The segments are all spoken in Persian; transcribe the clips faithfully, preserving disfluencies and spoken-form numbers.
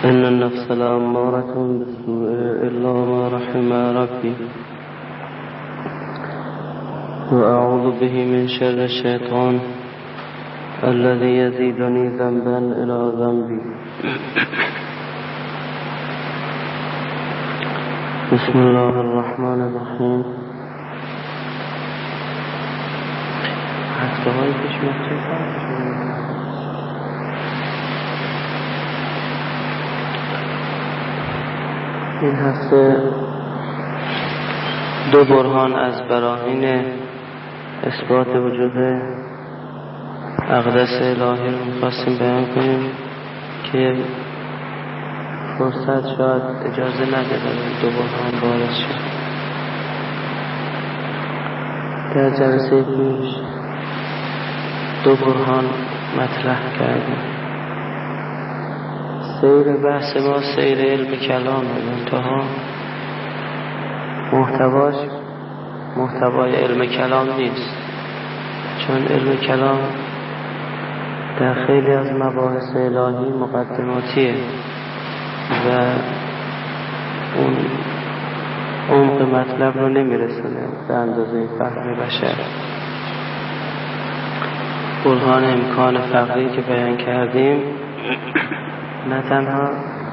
إن النفس لأمارة بالسوء إلا ما رحم ربي وأعوذ به من شر الشيطان الذي يزيدني ذنبا إلى ذنبي. بسم الله الرحمن الرحيم. حسبهای این هفته دو برهان از براهین اثبات وجود اقدس الهی رو می‌خواستیم بیان کنیم که فرصت شاید اجازه نده دو برهان وارد شد. در جلسه پیش دو برهان مطرح کردیم. سیر بحث ما سیر علم کلام منتها محتواش محتوای علم کلام نیست، چون علم کلام در خیلی از مباحث الهی مقدماتیه و اون عمق مطلب رو نمیرسونه به اندازه فهم بشر. برهان امکان فقری که بیان کردیم نه تنها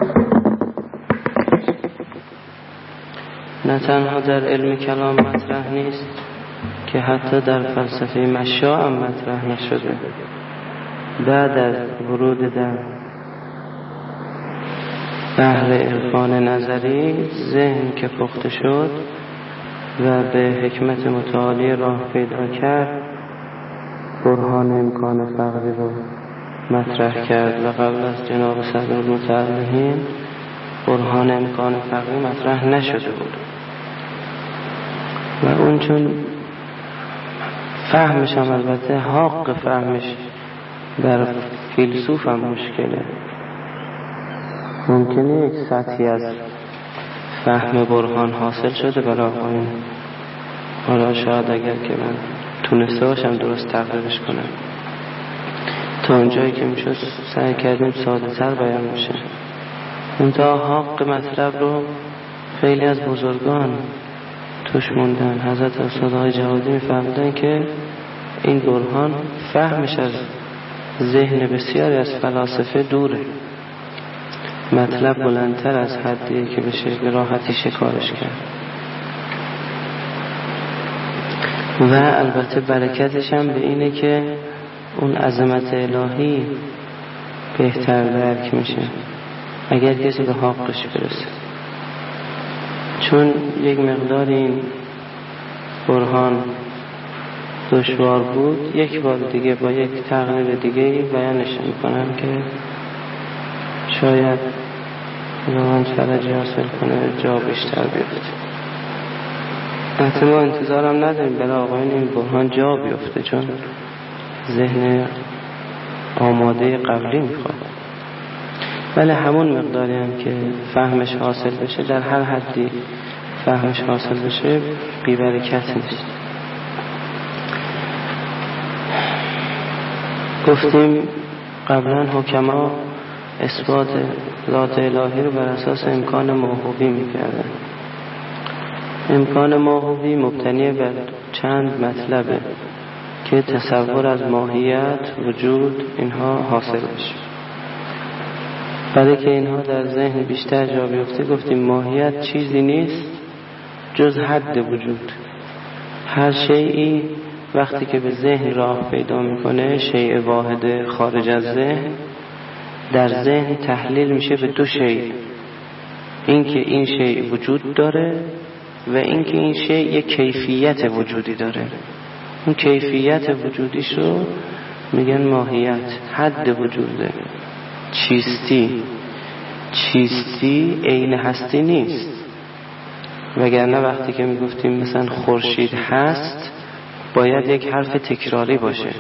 نه تنها در علم کلام مطرح نیست که حتی در فلسفه مشاع هم مطرح نشده. بعد از ورود در بحر عرفان نظری ذهن که پخته شد و به حکمت متعالی راه پیدا کرد، برهان امکان فقری رو مطرح کرد و قبل از جناب صدر المتعلمین برهان امکان فقری مطرح نشده بود و اون چون فهمش هم البته حق فهمش در فیلسوف هم مشکله. ممکنه یک سطحی از فهم برهان حاصل شده برای آقایون، حالا شاید اگر که من تونسته باشم درست تقریرش کنم، تا اونجایی که میشد سعی کردیم ساده تر بیان بشه. منتها حق مطلب رو خیلی از بزرگان توش موندن. حضرت استاد آقای جوادی میفهمیدن که این برهان فهمش از ذهن بسیاری از فلاسفه دوره، مطلب بلندتر از حدیه که بشه به راحتی شکارش کرد و البته برکتش هم به اینه که اون عظمت الهی بهتر درک میشه اگر کسی به حقش برسه. چون یک مقدار این برهان دشوار بود، یک بار دیگه با یک تقریر دیگه بیانش میکنم که شاید من فرجی حاصل کنه، جا بیشتر بیفته. حتی ما انتظارم نداریم برای آقایون این برهان جا بیفته، چون ذهن آماده قبلی میخواد، ولی همون مقداری هم که فهمش حاصل بشه، در هر حدی فهمش حاصل بشه، بی برکت نیست. گفتیم قبلا حکما اثبات ذات الهی رو بر اساس امکان موهوبی میکردن. امکان موهوبی مبتنی بر چند مطلبه که تصور از ماهیت، وجود اینها حاصل بشه. برای که اینها در ذهن بیشتر جا بیفته گفتیم ماهیت چیزی نیست جز حد وجود. هر شیئی وقتی که به ذهن راه پیدا میکنه، شیء واحد خارج از ذهن، در ذهن تحلیل میشه به دو شیء: این که این شیء وجود داره و این که این شیء یک کیفیت وجودی داره. اون کیفیت وجودیش رو میگن ماهیت، حد وجوده. چیستی چیستی عین هستی نیست، وگرنه وقتی که میگفتیم مثلا خورشید هست باید یک حرف تکراری باشه.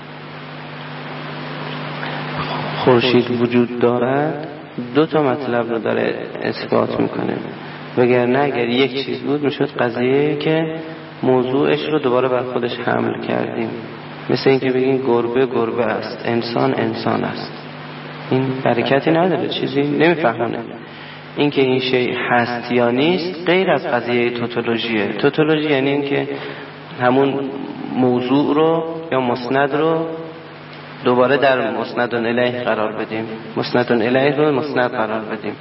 خورشید وجود دارد دو تا مطلب رو داره اثبات میکنه، وگرنه اگر یک چیز بود میشد قضیه که موضوعش رو دوباره بر خودش حمل کردیم. مثل اینکه بگیم گربه گربه است، انسان انسان است. این برکتی نداره، چیزی نمیفهمونه. این که این شی هست یا نیست غیر از قضیه توتولوژیه. توتولوژی یعنی این که همون موضوع رو یا مسند رو دوباره در مسند الیه قرار بدیم، مسند الیه رو مسند قرار بدیم.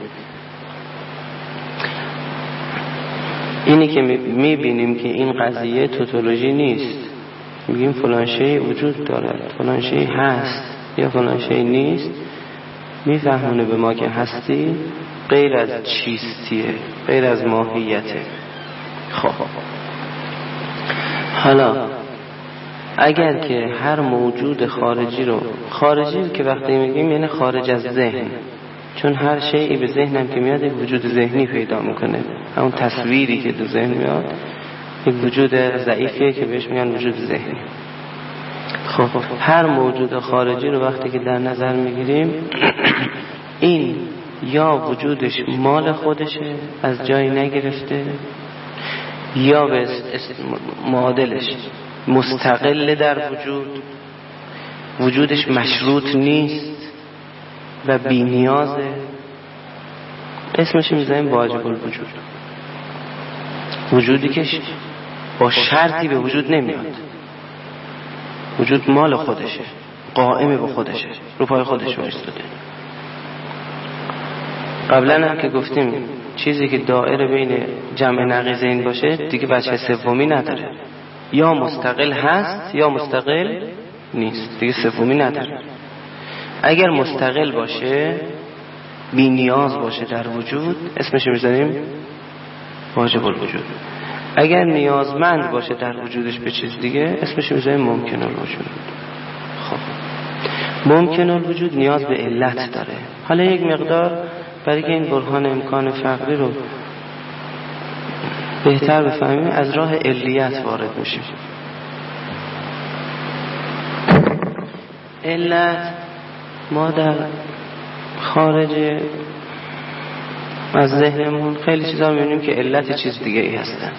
اینی که میبینیم که این قضیه توتولوژی نیست، میگیم فلان شی وجود دارد، فلان شی هست یا فلان شی نیست، میفهمونه به ما که هستی غیر از چیستیه، غیر از ماهیته. خب حالا اگر که هر موجود خارجی رو، خارجی که وقتی میگیم یعنی خارج از ذهن، چون هر شیئی به ذهنم که میاد یک وجود ذهنی پیدا میکنه، همون تصویری که تو ذهن میاد یک وجود ضعیفیه که بهش میگن وجود ذهنی. خب هر موجود خارجی رو وقتی که در نظر میگیریم این یا وجودش مال خودشه از جایی نگرفته، یا به معادلش مستقل در وجود، وجودش مشروط نیست و بی نیازه، اسمش میذاریم واجب الوجود. وجودی که با شرطی به وجود نمیاد، وجود مال خودشه، قائم به خودشه، رو پای خودش وایساده. قبلا هم که گفتیم چیزی که دائره بین جمع نقیضین باشه دیگه بچه سومی نداره، یا مستقل هست یا مستقل نیست، دیگه سومی نداره. اگر مستقل باشه بی نیاز باشه در وجود اسمش میذاریم واجب الوجود. اگر نیازمند باشه در وجودش به چیز دیگه اسمش میذاریم ممکن الوجود. خب ممکن الوجود نیاز به علت داره. حالا یک مقدار برای که این برهان امکان فقری رو بهتر بفهمیم از راه علیت وارد میشیم. علت ما در خارج از ذهنمون خیلی چیزا میبینیم که علت چیز دیگه ای هستن.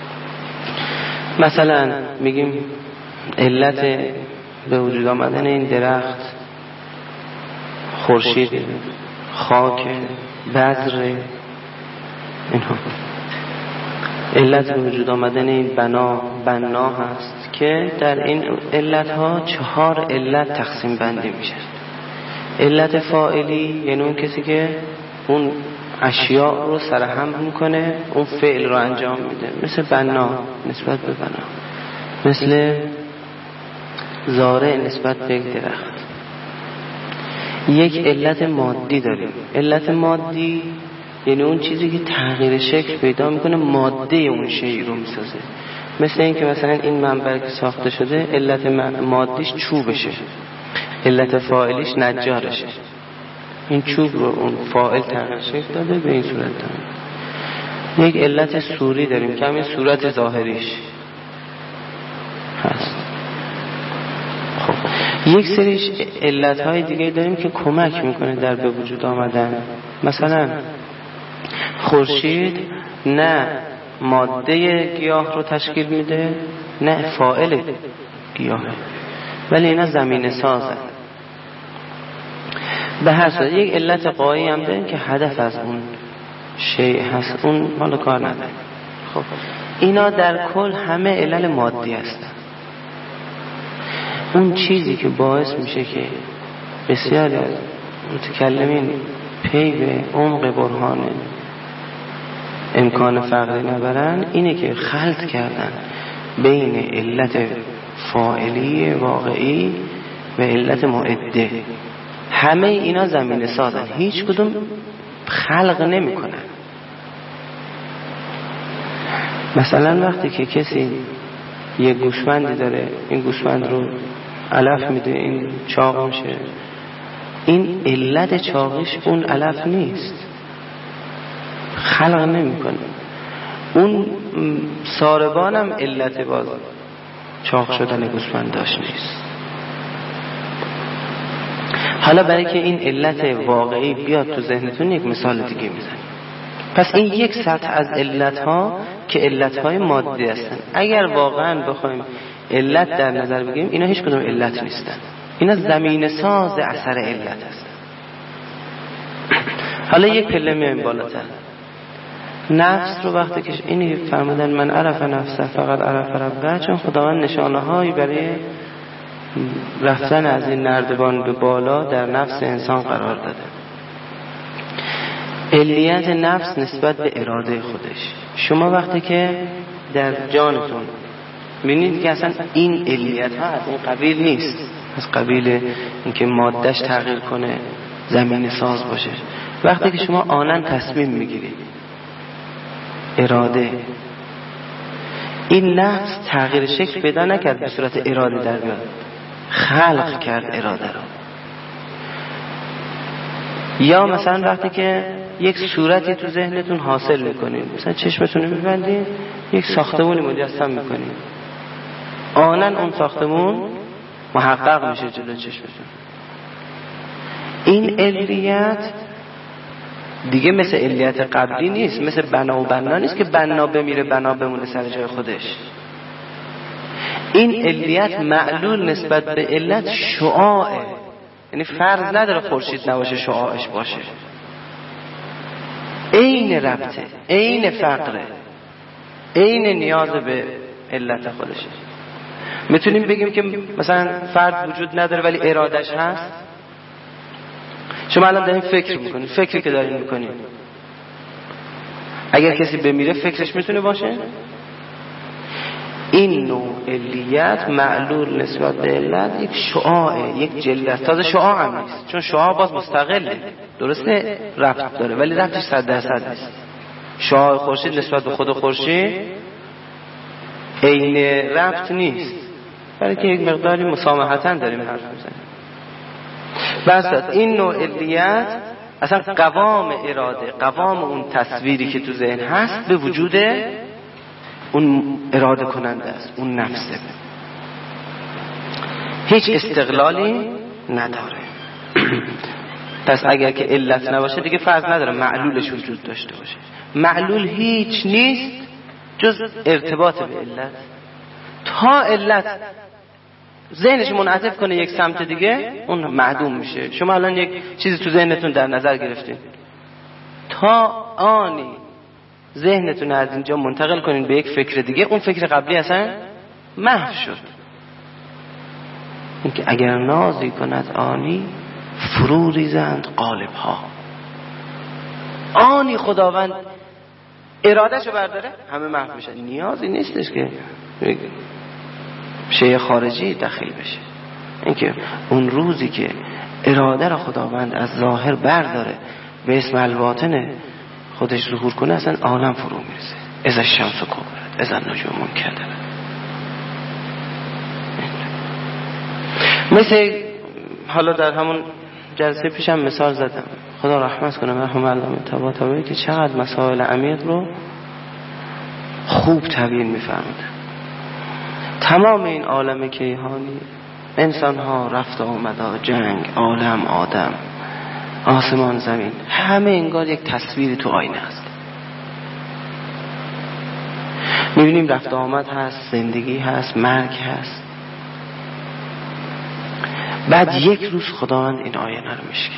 مثلا میگیم علت به وجود آمدن این درخت خورشید، خاک، بذر، اینها. علت به وجود آمدن این بنا بنا هست که در این علت ها چهار علت تقسیم بندی میشه. علت فاعلی یعنی اون کسی که اون اشیاء رو سرهم میکنه، اون فعل رو انجام میده، مثل بنا نسبت به بنا، مثل زارع نسبت به درخت. یک علت مادی داریم. علت مادی یعنی اون چیزی که تغییر شکل پیدا میکنه، ماده اون شیء رو میسازه. مثل این که مثلا این منبر که ساخته شده علت مادیش چوبشه، علت فاعلیش نجارشه. این چوب رو اون فاعل تغییر شکل داده، به این صورت داده. یک علت صوری داریم که همین صورت ظاهریش هست. خب یک سریش علتهای دیگه داریم که کمک میکنه در به وجود آمدن. مثلا خورشید نه ماده گیاه رو تشکیل میده نه فاعل گیاه، ولی اینا زمینه سازن. به هر صورت یک علت قایی هم داریم که هدف از اون شیء هست، اون حالا کار نداره. خب اینا در کل همه علل مادی هستن. اون چیزی که باعث میشه که بسیاری از متکلمین پی به عمق برهان امکان فقری نبرن اینه که خلط کردن بین علت فاعلی واقعی و علت معده. همه اینا زمینه سازن، هیچ کدوم خلق نمی کنن. مثلا وقتی که کسی یه گوسفندی داره، این گوسفند رو علف میده، این چاق میشه، این علت چاقیش اون علف نیست، خلق نمی کنه. اون ساربان هم علت باز چاق شدن گوسفند داشت نیست. حالا برای که این علت واقعی بیاد تو ذهنتون یک مثال دیگه میزنیم. پس این یک سطح از علت ها که علت های مادی هستن. اگر واقعا بخوایم علت در نظر بگیریم اینا هیچ کدوم علت نیستن، اینا زمینه ساز اثر علت هستن. حالا یک پله میایم بالاتر. نفس رو وقتی که اینی فرمودن من عرف نفسه فقط عرف ربه، چون خداوند نشانه هایی برای رفتن از این نردبان به بالا در نفس انسان قرار داده. علیت نفس نسبت به اراده خودش. شما وقتی که در جانتون ببینید که اصلا این علیت ها از این قبیل نیست، از قبیل اینکه مادهش تغییر کنه، زمین ساز باشه. وقتی که شما آنن تصمیم میگیرید، اراده، این نفس تغییر شکل پیدا نکرد به صورت اراده در بیاد، خلق کرد اراده رو. یا مثلا وقتی که یک صورتی تو ذهنتون حاصل میکنید، مثلا چشمتون رو میبندید یک ساختمونی مجسم میکنید، آنن اون ساختمون محقق میشه جلو چشمتون. این علیت دیگه مثل علیت قبلی نیست، مثل بنا و بنا نیست که بنا بمیره بنا بمونه سر جای خودش. این علیت معلول نسبت به علت شعاعه، یعنی فرض نداره خورشید نباشه شعاعش باشه. عین ربطه، عین فقره، عین نیاز به علت خودشه. میتونیم بگیم که مثلا فرد وجود نداره ولی ارادش هست. شما الان دارین فکر میکنید، فکری که دارین میکنید اگر کسی بمیره فکرش میتونه باشه؟ این نوع علیت معلول نسبت به علت یک شعاعه، یک جلوه است. تازه شعاع هم نیست، چون شعاع باز مستقله، درسته ربط داره ولی ربطش صد درصد نیست. شعاع خورشید نسبت به خود خورشید عین ربط نیست، برای که یک مقداری مسامحتاً داریم حرف میزنیم. بس این نوع علیت اصلا قوام اراده، قوام اون تصویری که تو ذهن هست به وجود اون اراده کننده است، اون نفسه، هیچ استقلالی نداره. پس اگر که علت نباشه دیگه فرض نداره معلولش وجود داشته باشه. معلول هیچ نیست جز ارتباط به علت. تا علت ذهنش منعطف کنه یک سمت دیگه اون معدوم میشه. شما الان یک چیزی تو ذهنتون در نظر گرفتین، تا آنی ذهنتون از اینجا منتقل کنین به یک فکر دیگه، اون فکر قبلی اصلا محو شد. اینکه اگر نازی کند آنی فرو ریزند قالب ها. آنی خداوند ارادهشو برداره همه محو میشن، نیازی نیستش که شیء خارجی داخل بشه. اینکه اون روزی که اراده را خداوند از ظاهر برداره به اسم الباطن خودش ظهور کنه، اصلا عالم فرو میرسه. از الشمس کبرت از النجوم منکدرت. مثل حالا در همون جلسه پیشم مثال زدم، خدا رحمت کنه مرحوم علامه طباطبایی که چقدر مسائل عمیق رو خوب تبیین می‌فرمودن. تمام این عالم کیهانی، انسان ها، رفت و آمدا، جنگ، عالم، آدم، آسمان، زمین، همه انگار یک تصویری تو آینه است. میبینیم رفت و آمد هست، زندگی هست، مرگ هست. بعد یک روز خداوند این آینه رو میشکنه،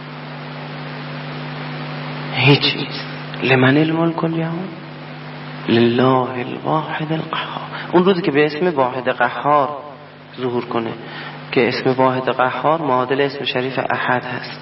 هیچ نیست. لمن الملک الیوم لله الواحد القهار. اون روزی که به اسم واحد قهار ظهور کنه، که اسم واحد قهار معادل اسم شریف احد هست،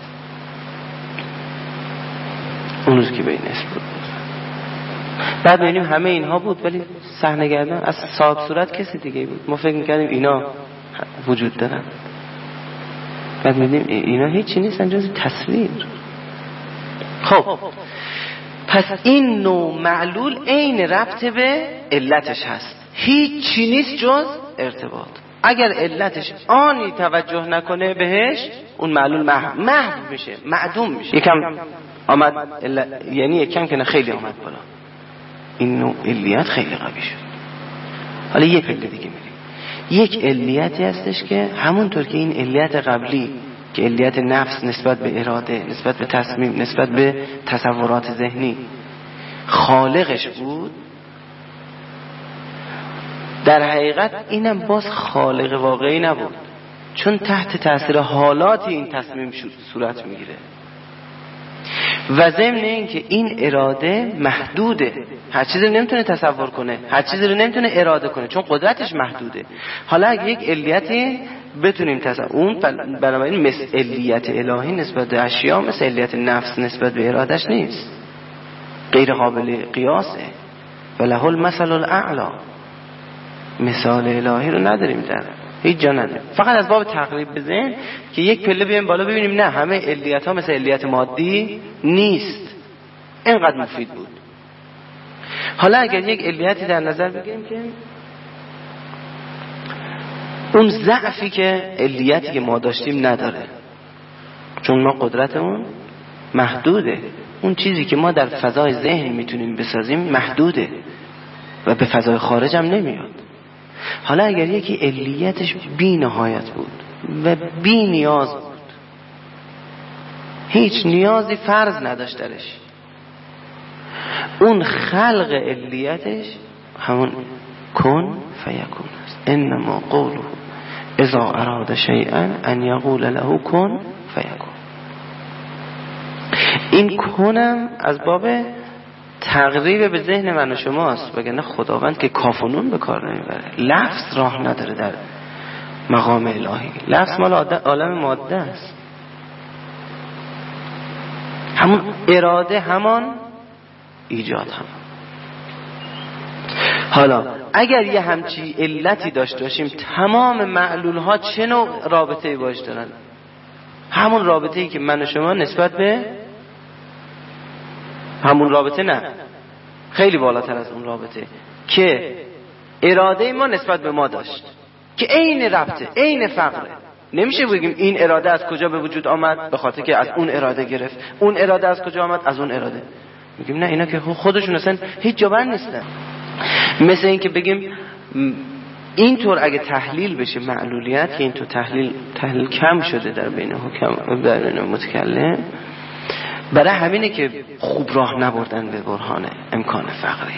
اون روز که به این اسم بود. بعد ببینیم همه اینها بود ولی صحنه‌گردان از صاحب صورت کسی دیگه بود. ما فکر می‌کردیم اینا وجود دارن، بعد می‌بینیم اینا هیچی نیستن جز تصویر. خب پس این نوع معلول عین ربط به علتش هست، هیچی نیست جز ارتباط. اگر علتش آنی توجه نکنه بهش، اون معلول محو محو میشه، معدوم میشه. یکم آمد علت... یعنی یکم که نه خیلی آمد بالا، این نوع علیت خیلی قوی شد. حالا یک پله دیگه میریم. یک علیتی هستش که همونطور که این علیت قبلی که علیت نفس نسبت به اراده، نسبت به تصمیم، نسبت به تصورات ذهنی خالقش بود، در حقیقت اینم باز خالق واقعی نبود، چون تحت تاثیر حالاتی این تصمیم شد صورت میگیره. و ضمن این که این اراده محدوده، هر چیزی رو نمیتونه تصور کنه، هر چیزی رو نمیتونه اراده کنه، چون قدرتش محدوده. حالا اگه یک علیتی بتونیم تصور، اون بنابراین مثل علیت الهی نسبت به اشیا مثل علیت نفس نسبت به ارادش نیست، غیر قابل قیاسه. وله المثل الاعلی، مثال الهی رو نداریم، در هیچ جا نداریم. فقط از باب تقریب بزن که یک پله بیایم بالا ببینیم نه همه علیت ها مثل علیت مادی نیست. اینقدر مفید بود. حالا اگر یک علیتی در نظر بگیریم که اون ضعفی که علیتی که ما داشتیم نداره، چون ما قدرتمون محدوده، اون چیزی که ما در فضای ذهن میتونیم بسازیم محدوده و به فضای خارج هم نمیاد. حالا اگر یکی علیتش بی نهایت بود و بی نیاز بود، هیچ نیازی فرض نداشت درش، اون خلق علیتش همون کن فیکون است. انما قوله اذا اراد شیئا ان یقول له کن فیکون. این کنم از باب تقریب به ذهن من و شماست، وگرنه خداوند که کافونون به کار نمیبره. لفظ راه نداره در مقام الهی، لفظ مال عالم ماده است. همون اراده همان ایجاد هم. حالا اگر یه همچی علتی داشته باشیم، تمام معلول ها چه نوع رابطه‌ای باش دارن؟ همون رابطه‌ای که من و شما نسبت به همون رابطه، نه خیلی بالاتر از اون رابطه که اراده ما نسبت به ما داشت، که عین ربطه، عین فقره. نمیشه بگیم این اراده از کجا به وجود آمد، به خاطر که از اون اراده گرفت. اون اراده از کجا آمد، از اون اراده. میگیم نه، اینا که خودشون اصلا هیچ جا بند نیستن. مثل این که بگیم اینطور اگه تحلیل بشه معلولیت، که اینطور تحلیل تحلیل کم شده در بین حکم در بین متکلم، برای همینه که خوب راه نبردن به برهان امکان فقری.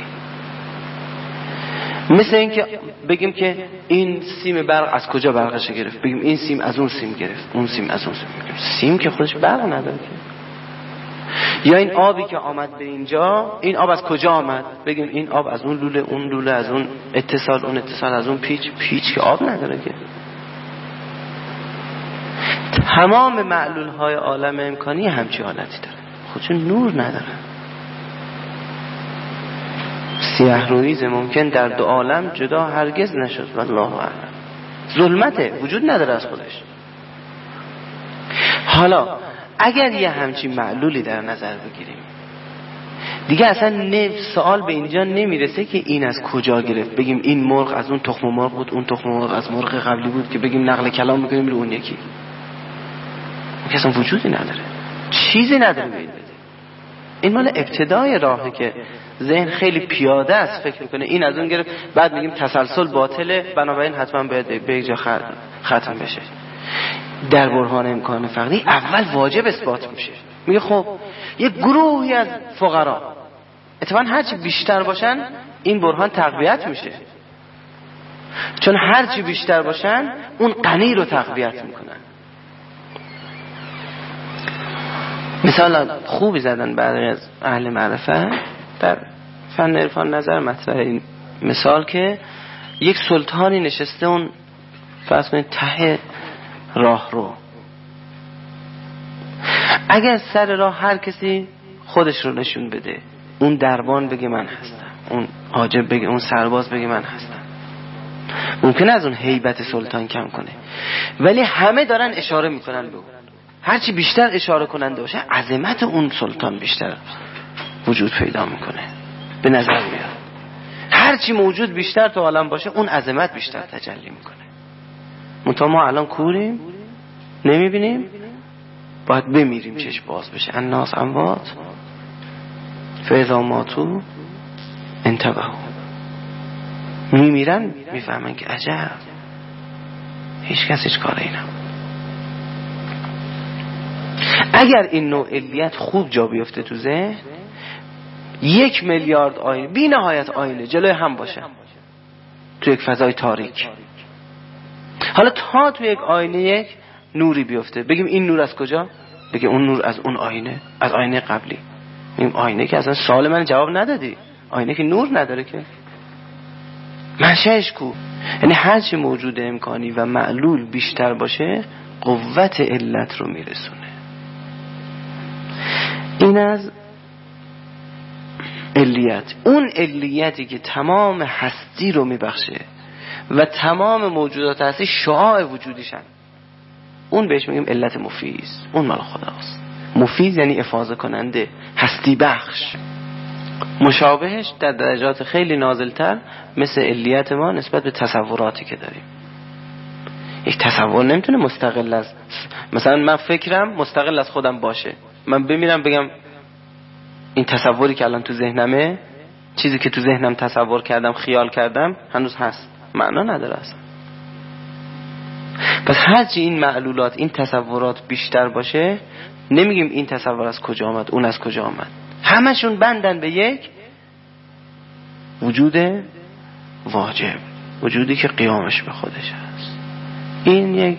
مثل این که بگیم که این سیم برق از کجا برقش گرفت، بگیم این سیم از اون سیم گرفت، اون سیم از اون سیم گرفت. سیم که خودش برق نداره که. یا این آبی که آمد به اینجا، این آب از کجا آمد، بگیم این آب از اون لوله، اون لوله از اون اتصال، اون اتصال از اون پیچ، پیچ که آب نداره که. تمام معلول های عالم امکانی همچی حالتی داره، خودشون نور نداره. سیاه رویز ممکن در دو عالم جدا هرگز نشد والله اعلم. ظلمته، وجود نداره از خودش. حالا اگر یه همچین معلولی در نظر بگیریم، دیگه اصلا سوال به اینجا نمیرسه که این از کجا گرفت، بگیم این مرغ از اون تخم مرغ بود، اون تخم مرغ از مرغ قبلی بود، که بگیم نقل کلام میکنیم به اون یکی. که اصلا وجودی نداره، چیزی نداره به این بده. این مال ابتدای راهه که ذهن خیلی پیاده است، فکر میکنه این از اون گرفت، بعد میگیم تسلسل باطله، بنابراین حتما باید به یک جا ختم بشه. در برهان امکان فقری اول واجب اثبات میشه. میگه خب یک گروهی از فقرا اتفاقا هرچی بیشتر باشن این برهان تقویت میشه، چون هرچی بیشتر باشن اون غنی رو تقویت میکنن. مثلا خوبی زدن برای از اهل معرفت در فن عرفان نظر مطرح این مثال، که یک سلطانی نشسته اون فرض کنید ته راه رو، اگر سر راه هر کسی خودش رو نشون بده، اون دربان بگه من هستم، اون حاجب بگه، اون سرباز بگه من هستم، ممکنه از اون هیبت سلطان کم کنه، ولی همه دارن اشاره میکنن به اون. هرچی بیشتر اشاره کننده باشه عظمت اون سلطان بیشتر وجود پیدا میکنه، به نظر میاد. هرچی موجود بیشتر تو عالم باشه اون عظمت بیشتر تجلی میکنه. منتها ما الان کوریم، نمیبینیم، باید بمیریم چشم باز بشه. الناس اموات فاذا ماتوا انتبهوا. میمیرن میفهمن که عجب هیچ کس هیچ کاره اینم. اگر این نوع علیت خوب جا بیفته تو ذهن، یک میلیارد آینه بی نهایت آینه جلوی هم باشه تو یک فضای تاریک. حالا تا تو یک آینه یک نوری بیفته، بگیم این نور از کجا؟ بگه اون نور از اون آینه، از آینه قبلی. این آینه که اصلا سوال من جواب ندادی، آینه که نور نداره که، منشأش کو؟ یعنی هرچی موجود امکانی و معلول بیشتر باشه قوت علت رو میرسونه. این از علیت. اون علیتی که تمام هستی رو میبخشه و تمام موجودات هستی شعاع وجودیشن، اون بهش میگیم علت مفیز. اون مال خداست. مفیز یعنی افاضه کننده، هستی بخش. مشابهش در درجات خیلی نازلتر مثل علیت ما نسبت به تصوراتی که داریم. یک تصور نمیتونه مستقل از، مثلا من فکرم مستقل از خودم باشه، من بمیرم بگم این تصوری که الان تو ذهنمه، چیزی که تو ذهنم تصور کردم خیال کردم هنوز هست، معنا نداره اصلا. پس هرچی این معلولات، این تصورات بیشتر باشه، نمیگیم این تصور از کجا آمد، اون از کجا آمد، همشون بندن به یک وجود واجب، وجودی که قیامش به خودش هست. این یک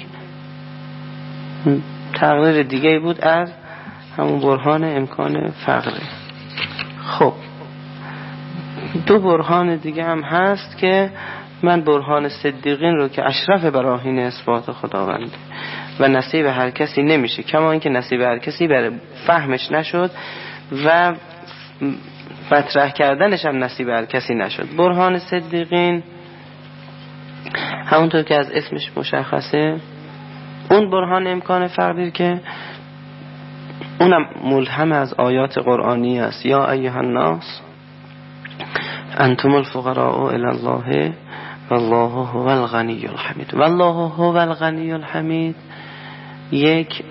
تقریر دیگه بود از همون برهان امکان فقره. خب دو برهان دیگه هم هست که من برهان صدیقین رو که اشرف براهین اثبات خداوند و نصیب هر کسی نمیشه، کما اینکه نصیب هر کسی برای فهمش نشد و مطرح کردنش هم نصیب هر کسی نشد. برهان صدیقین همونطور که از اسمش مشخصه اون برهان امکان فقدیر که اونم ملهم از آیات قرآنی است. یا ایها الناس انتم الفقراء الی الله والله هو الغنی الحمید. والله هو الغنی الحمید یک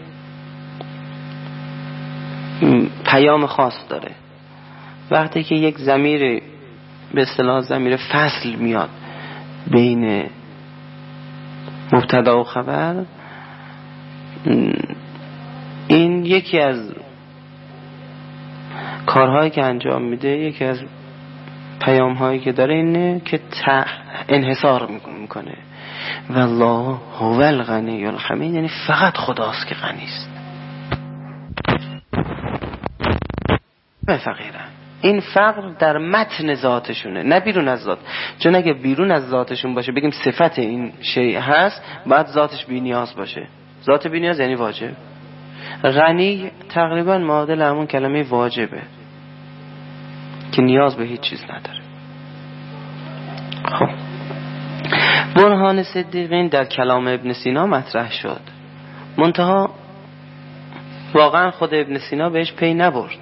پیام خاص داره. وقتی که یک ضمیر به اصطلاح ضمیر فصل میاد بین مبتدا و خبر، این یکی از کارهایی که انجام میده، یکی از پیامهایی که داره اینه که انحصار میکنه. والله هو الغنی الحمید، یعنی فقط خداست که غنی است، و فقیرن. این فقر در متن ذاتشونه، نه بیرون از ذات. چون اگه بیرون از ذاتشون باشه بگیم صفت این شیء هست، باید ذاتش بی نیاز باشه. ذات بی نیاز یعنی واجب. غنی تقریبا معادل همون کلمه واجبه که نیاز به هیچ چیز نداره. خب برهان صدیقین در کلام ابن سینا مطرح شد، منتها واقعا خود ابن سینا بهش پی نبرد.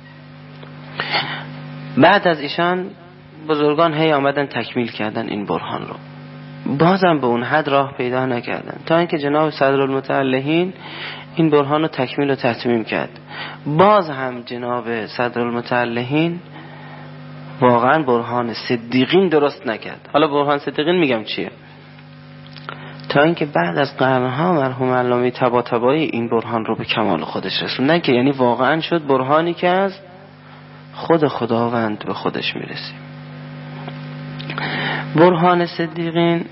بعد از ایشان بزرگان هی آمدن تکمیل کردن این برهان رو، بازم به اون حد راه پیدا نکردن تا اینکه جناب صدرالمتعلهین این برهان رو تکمیل و تتمیم کرد. باز هم جناب صدرالمتعلهین واقعا برهان صدیقین درست نکرد. حالا برهان صدیقین میگم چیه؟ تا اینکه بعد از قرنها مرحوم علامه طباطبایی این برهان رو به کمال خودش رسوندن، که یعنی واقعا شد برهانی که از خود خداوند به خودش میرسیم. برهان صدیقین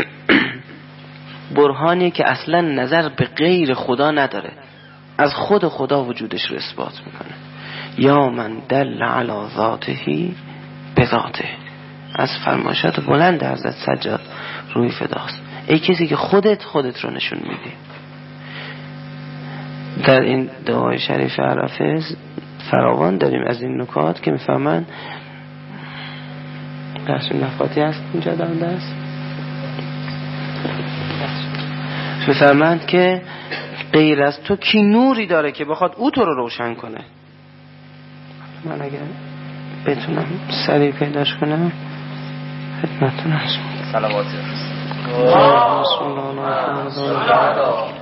برهانی که اصلا نظر به غیر خدا نداره، از خود خدا وجودش رو اثبات میکنه. یا من دل علی ذاته بذاته، از فرمایشات بلند حضرت سجاد روی فداست. ای کسی که خودت خودت رو نشون میدی. در این دعای شریف عرفه فراوان داریم از این نکات که میفهمن. درس نفاتی هست اینجا دارم دست میفهمند که غیر از تو کی نوری داره که بخواد او تو رو روشن کنه. من اگر بتونم سریع پیداش کنم خدمتتون هستم. صلوات بسم الله الرحمن الرحیم.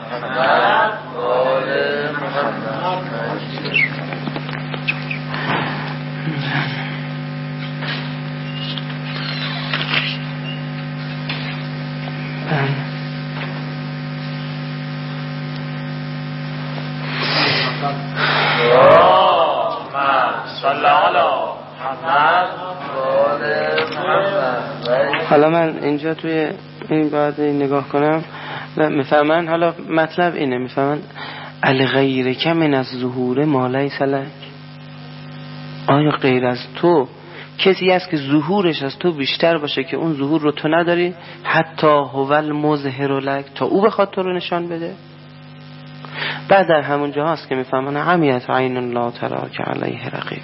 حالا من اینجا توی این بعد نگاه کنم و میفهمن. حالا مطلب اینه، میفهمن الغیرک من از ظهور ما لیس لک، آیا غیر از تو کسی هست که ظهورش از تو بیشتر باشه که اون ظهور رو تو نداری؟ حتی هو المظهر لک، تا او بخواد تو رو نشان بده. بعد در همون جا هست که میفهمن عمیت عین لا تراک علیه رقیب،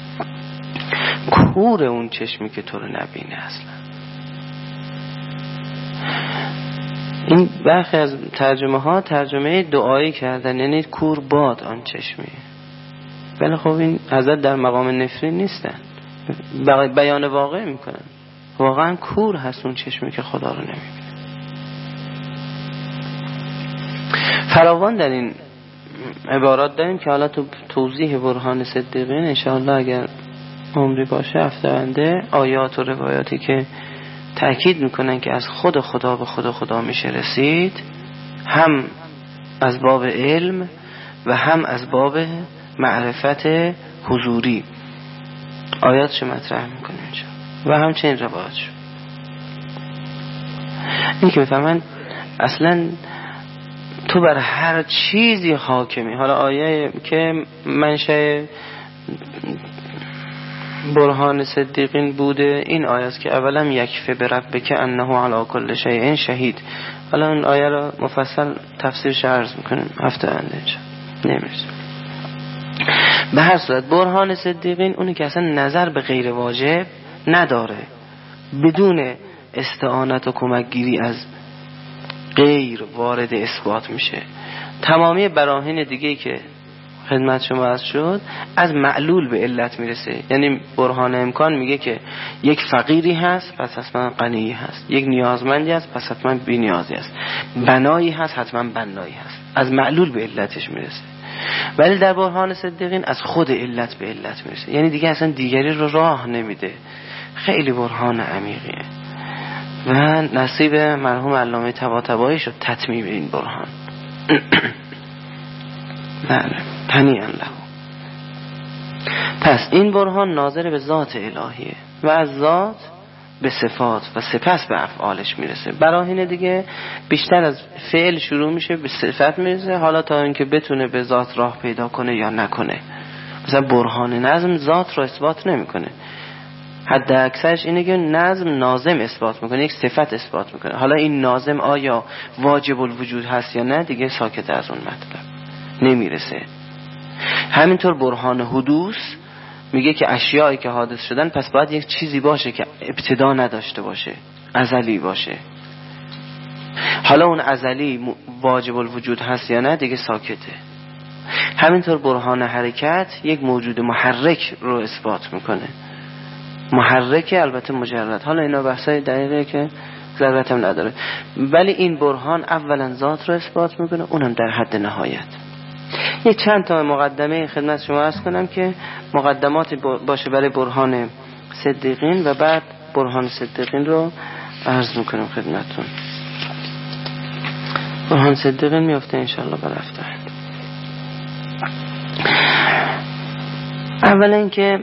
کور اون چشمی که تو رو نبینه اصلا. این برخی از ترجمه ها ترجمه دعایی کردن، یعنی کور باد آن چشمی. ولی خب این حضرت در مقام نفرین نیستن، بیان واقع میکنن. واقعا کور هست اون چشمی که خدا رو نمیبینه. فراوان در این عبارات داریم که حالا تو توضیح برهان صدیقین انشاءالله اگر عمری باشه هفته آینده آیات و روایاتی که تأکید میکنن که از خود خدا به خود خدا میشه رسید، هم از باب علم و هم از باب معرفت حضوری آیاتش مطرح میکنیم و همچنین روایاتش. این که میفهمن اصلا تو بر هر چیزی حاکمی. حالا آیه که منشأ برهان صدیقین بوده این آیه است که اولا یکفی بربک انه علی کل شیء شهید. حالا این آیه رو مفصل تفسیرش عرض میکنیم هفته آینده نمیرسیم. به هر صورت برهان صدیقین اونی که اصلا نظر به غیر واجب نداره، بدون استعانت و کمک گیری از غیر وارد اثبات میشه. تمامی براهین دیگه که خدمت شما از شد از معلول به علت میرسه. یعنی برهان امکان میگه که یک فقیری هست پس حتما غنی هست، یک نیازمندی هست پس حتما بی نیازی هست، بنایی هست حتما بنایی هست، از معلول به علتش میرسه. ولی در برهان صدیقین از خود علت به علت میرسه، یعنی دیگه اصلا دیگری رو راه نمیده. خیلی برهان عمیقیه و نصیب مرحوم علامه طباطبایی شد تتمیم این برهان. بله هنیئا له. پس این برهان ناظر به ذات الهیه و از ذات به صفات و سپس به افعالش میرسه. براهین دیگه بیشتر از فعل شروع میشه به صفت میرسه، حالا تا اینکه بتونه به ذات راه پیدا کنه یا نکنه. مثلا برهان نظم ذات رو اثبات نمیکنه، حد اکثرش اینه که نظم ناظم اثبات میکنه، یک صفت اثبات میکنه. حالا این ناظم آیا واجب الوجود هست یا نه دیگه ساکت از اون مطلب نمیرسه. همینطور برهان حدوث میگه که اشیایی که حادث شدن پس باید یک چیزی باشه که ابتدا نداشته باشه، ازلی باشه. حالا اون ازلی واجب الوجود هست یا نه دیگه ساکته. همینطور برهان حرکت یک موجود محرک رو اثبات میکنه، محرکه البته مجرد. حالا اینا بحثای دقیقه که ضرورت هم نداره، ولی این برهان اولا ذات رو اثبات میکنه، اونم در حد نهایت. یه چند تا مقدمه خدمت شما عرض کنم که مقدمات باشه برای برهان صدیقین و بعد برهان صدیقین رو عرض میکنم خدمتون. برهان صدیقین میفته انشاءالله بر هفته. اولا اینکه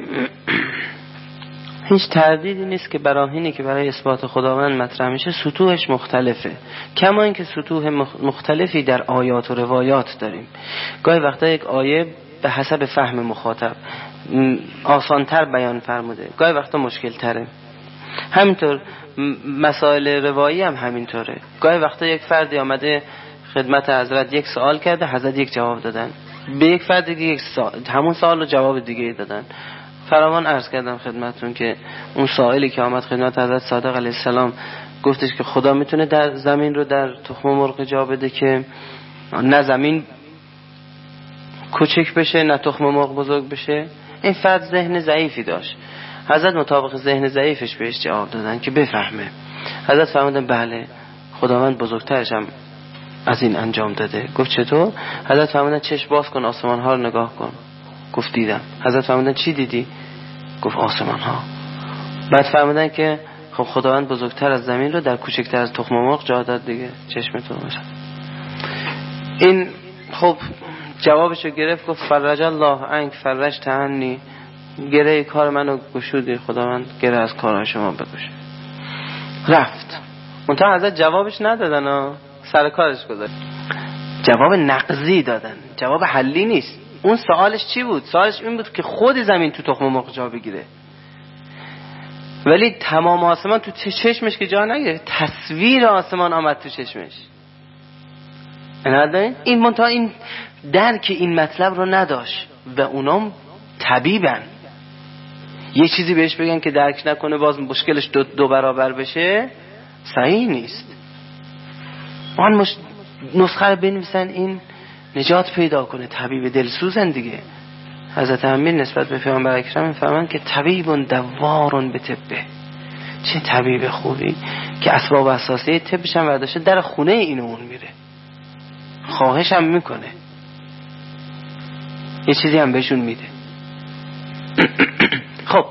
هیچ تردیدی نیست که براهینی که برای اثبات خداوند مطرح میشه سطوحش مختلفه، کما اینکه سطوح مختلفی در آیات و روایات داریم. گاهی وقتا یک آیه به حسب فهم مخاطب آسانتر بیان فرموده، گاهی وقتا مشکل تره. همینطور مسائل روایی هم همینطوره. گاهی وقتا یک فردی آمده خدمت حضرت یک سوال کرده، حضرت یک جواب دادن، به یک فرد دیگه یک سوال، همون سوال رو جواب دیگه دادن. فراوان عرض کردم خدمتون که اون سائلی که آمد خدمت حضرت صادق علیه السلام گفتش که خدا میتونه در زمین رو در تخم مرغ جا بده که نه زمین کوچک بشه نه تخم مرغ بزرگ بشه. این فرد ذهن ضعیفی داشت، حضرت مطابق ذهن ضعیفش بهش جواب دادن که بفهمه. حضرت فرمودن بله خداوند بزرگترش هم از این انجام داده. گفت چطور؟ حضرت فرمودن چشم باز کن آسمان ها رو نگاه کن. گفت دیدم. حضرت فرمودن چی دیدی؟ گفت آسمان ها. بعد فرمودن که خب خداوند بزرگتر از زمین رو در کوچکتر از تخم مرغ جا داد دیگه، چشمتون باشه. این خب جوابشو گرفت، گفت فرج الله عنک فرج تهنی، گره کار منو گشودی خداوند، گره از کارهای شما بگشه. رفت. منتها حضرت جوابش ندادن ها، سر کارش گذاشت. جواب نقضی دادن، جواب حلی نیست. اون سوالش چی بود؟ سوالش این بود که خود زمین تو تخم مرغ جا بگیره، ولی تمام آسمان تو چشمش که جا نگیره، تصویر آسمان آمد تو چشمش. این منتها این درک این مطلب رو نداشت و اونام طبیبن. یه چیزی بهش بگن که درک نکنه باز مشکلش دو, دو برابر بشه، صحیح نیست. آن مش... نسخه رو بنویسن این نجات پیدا کنه. طبیب دلسوزن دیگه. حضرت امیر نسبت به پیامبر اکرم میفرمان که طبیب دوار به طبه. چه طبیب خوبی که اسباب اساسی طبش هم برداشته در خونه این اون میره، خواهش هم میکنه، یه چیزی هم بهشون میده. خب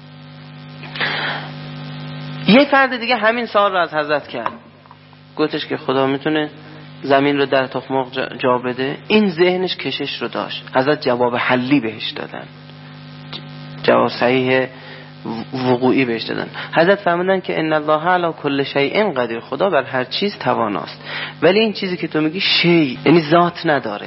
یه فرد دیگه همین سوال رو از حضرت کرد، گفتش که خدا میتونه زمین رو در تخم مرغ جا, جا بده. این ذهنش کشش رو داشت. حضرت جواب حلی بهش دادن، جواب صحیح وقوعی بهش دادن. حضرت فرمودن که ان الله علی کل شیء قدیر، خدا بر هر چیز تواناست، ولی این چیزی که تو میگی شیء یعنی ذات نداره،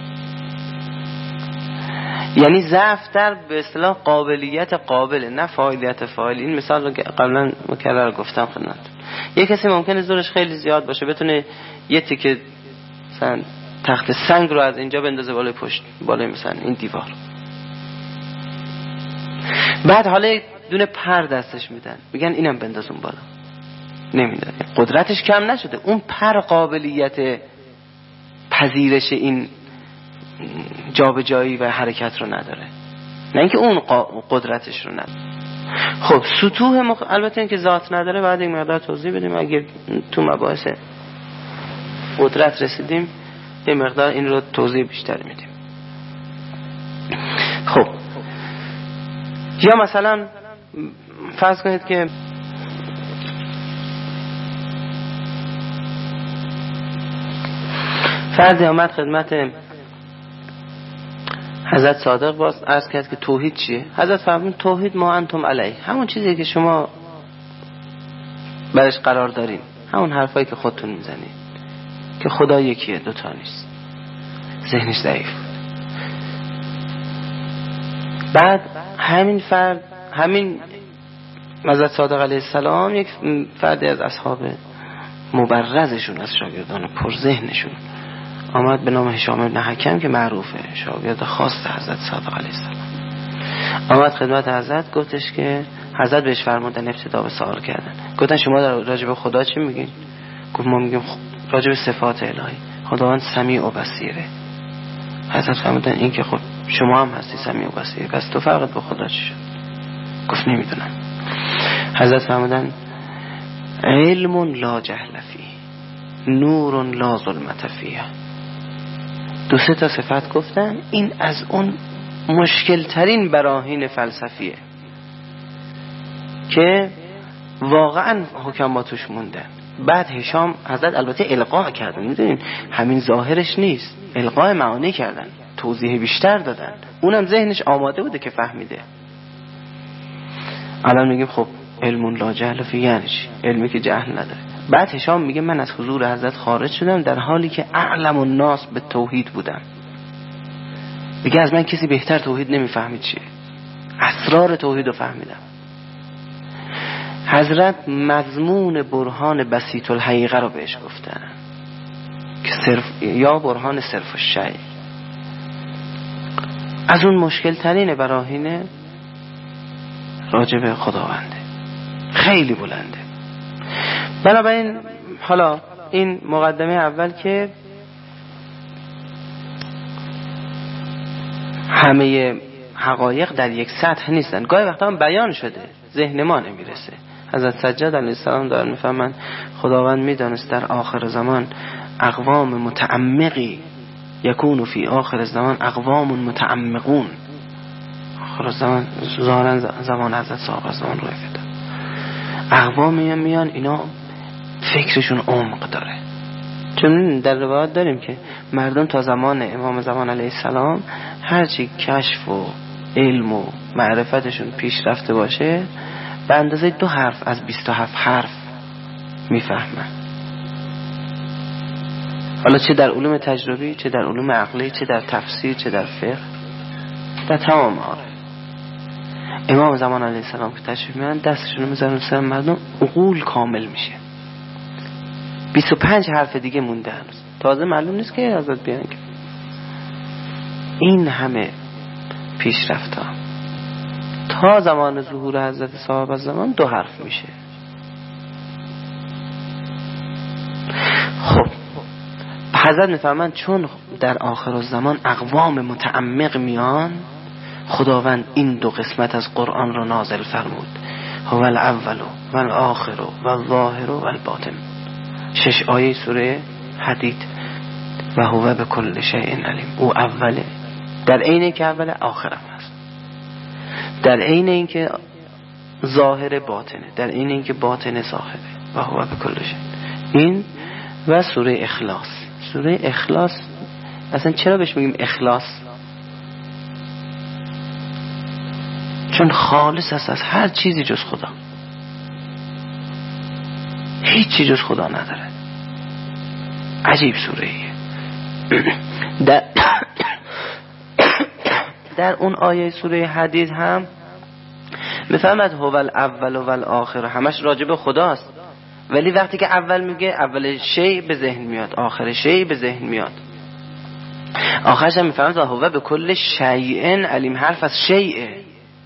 یعنی ضعف در به اصطلاح قابلیت قابله، نه فاعلیت فاعل. این مثال رو قبلا مکرر گفتم خدمتتون. یه کسی ممکنه زورش خیلی زیاد باشه، بتونه یه تیکه مثلا تخت سنگ رو از اینجا بندازه بالای پشت، بالای مثلا این دیوار، بعد حالا دونه پر دستش میدن، میگن اینم بنداز اون بالا، نمیدن. قدرتش کم نشده، اون پر قابلیت پذیرش این جابجایی و حرکت رو نداره، نه اینکه اون قدرتش رو نداره. خب سطوح مخ... البته اینکه ذات نداره بعد این مقدار توضیح بدیم، اگر تو مباحث قدرت رسیدیم یه مقدار این رو توضیح بیشتر میدیم. خب یا مثلا فرض کنید که فردی آمد خدمت حضرت صادق باز عرض کرد که توحید چیه؟ حضرت فرمود توحید ما انتم علیه، همون چیزی که شما برش قرار دارین، همون حرفایی که خودتون میزنید که خدا یکیه دوتا نیست. ذهنش ضعیف بود. بعد همین فرد، همین حضرت صادق علیه السلام، یک فردی از اصحاب مبرزشون، از شاگردان پرذهنشون آمد به نام هشام بن حکم که معروفه، شاگرد خاص حضرت صادق علیه السلام. آمد خدمت حضرت، گفتش که حضرت بهش فرمودن ابتدا به سوال کردن، گفتن شما در راجع به خدا چی میگین؟ گفت ما میگیم راجع به صفات الهی خداوند سمیع و بصیره. حضرت فرمودن این که خب شما هم هستی سمیع و بصیر، پس تو فرقت با خدا چی شد؟ گفت نمیدونم. حضرت فرمودن علم لا جهل فیه، نور لا ظلمت فیه. دو سه تا صفت گفتن، این از اون مشکل ترین براهین فلسفیه که واقعا حکما توش موندن. بعد هشام حضرت البته القا کردن، میدونین همین ظاهرش نیست، القا معانی کردن، توضیح بیشتر دادن، اونم ذهنش آماده بوده که فهمیده. الان میگیم خب علم لا جهل فیه یعنی چی؟ علمی که جهل نداره. بعد هشام میگه من از حضور حضرت خارج شدم در حالی که اعلم الناس به توحید بودم. دیگه از من کسی بهتر توحید نمیفهمید چیه، اسرار توحید رو فهمیدم. حضرت مضمون برهان بسیط الحقیقه رو بهش گفتن که صرف یا برهان صرف الشیء، از اون مشکل ترین براهین راجب خداونده، خیلی بلنده. بنابراین حالا این مقدمه اول که همه حقایق در یک سطح نیستن، گاهی وقتا هم بیان شده ذهن ما نمیرسه. حضرت سجاد علیه السلام دارن میفهمن خداوند میدانست در آخر زمان اقوام متعمقی یکونو فی آخر زمان اقوام متعمقون. آخر زمان ظاهرا زمان حضرت صاحب زمان رو افته اقوامی هم میان اینا فکرشون عمق داره، چون در روایات داریم که مردم تا زمان امام زمان علیه السلام هرچی کشف و علم و معرفتشون پیش رفته باشه به اندازه دو حرف از بیست و هفت حرف میفهمن. حالا چه در علوم تجربی، چه در علوم عقلی، چه در تفسیر، چه در فقه، در تمام معارف. امام زمان علیه السلام که تشریف میارن دستشون رو میذارن سر مردم، عقول کامل میشه. بیست و پنج حرف دیگه مونده هنوز، تازه معلوم نیست که ازت بیان که این همه پیشرفت ها تا زمان ظهور حضرت صاحب الزمان دو حرف میشه. خب حضرت میفرمند چون در آخر الزمان اقوام متعمق میان، خداوند این دو قسمت از قرآن رو نازل فرمود: هو الاول و الاخر و الظاهر و الباطن. شش آیه سوره حدید. و هو بكل شیء علیم. او اوله، در عین اینکه اوله آخرم هست، در عین اینکه ظاهر باطنه، در عین اینکه باطن ظاهره. و هو بكل شیء. این و سوره اخلاص. سوره اخلاص اصلا چرا بهش میگیم اخلاص؟ چون خالص است از هر چیزی جز خدا، هیچ چیز جز خدا نداره. عجیب سوره ایه. در در اون آیه سوره حدید هم میفهمد هو الاول و الاخر، همش راجع به خداست، ولی وقتی که اول میگه اول شی به ذهن میاد، آخر شی به ذهن میاد، آخرش هم میفهمد هو به کل شیء علیم، حرف از شیء.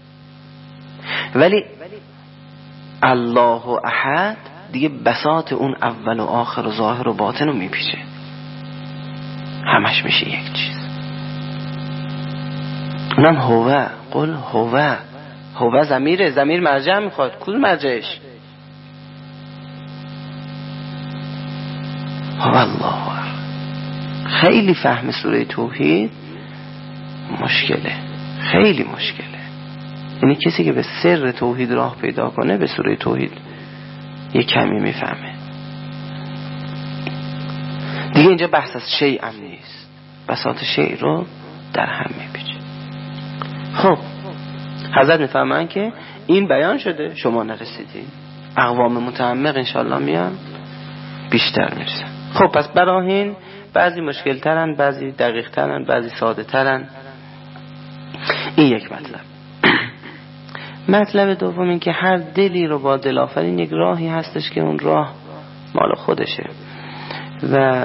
ولی الله احد دیگه بساط اون اول و آخر و ظاهر و باطن رو میپیچه، همش میشه یک چیز. اونم هو. قل هو. هو ضمیره، ضمیر مرجع میخواد. کدوم مرجعش؟ هو الله. خیلی فهم سوره توحید مشکله، خیلی مشکله. یعنی کسی که به سر توحید راه پیدا کنه به سوره توحید یک کمی میفهمه. دیگه اینجا بحث از شیء هم نیست، بساط شیء رو در هم میپیچه. خب حضرت میفهمن که این بیان شده، شما نرسیدین، اقوام متعمق انشالله میان بیشتر میرسن. خب پس براهین بعضی مشکل ترن، بعضی دقیق ترن، بعضی ساده ترن. این یک مطلب. مطلب دوم این که هر دلی رو با دل آفرین یک راهی هستش که اون راه مال خودشه و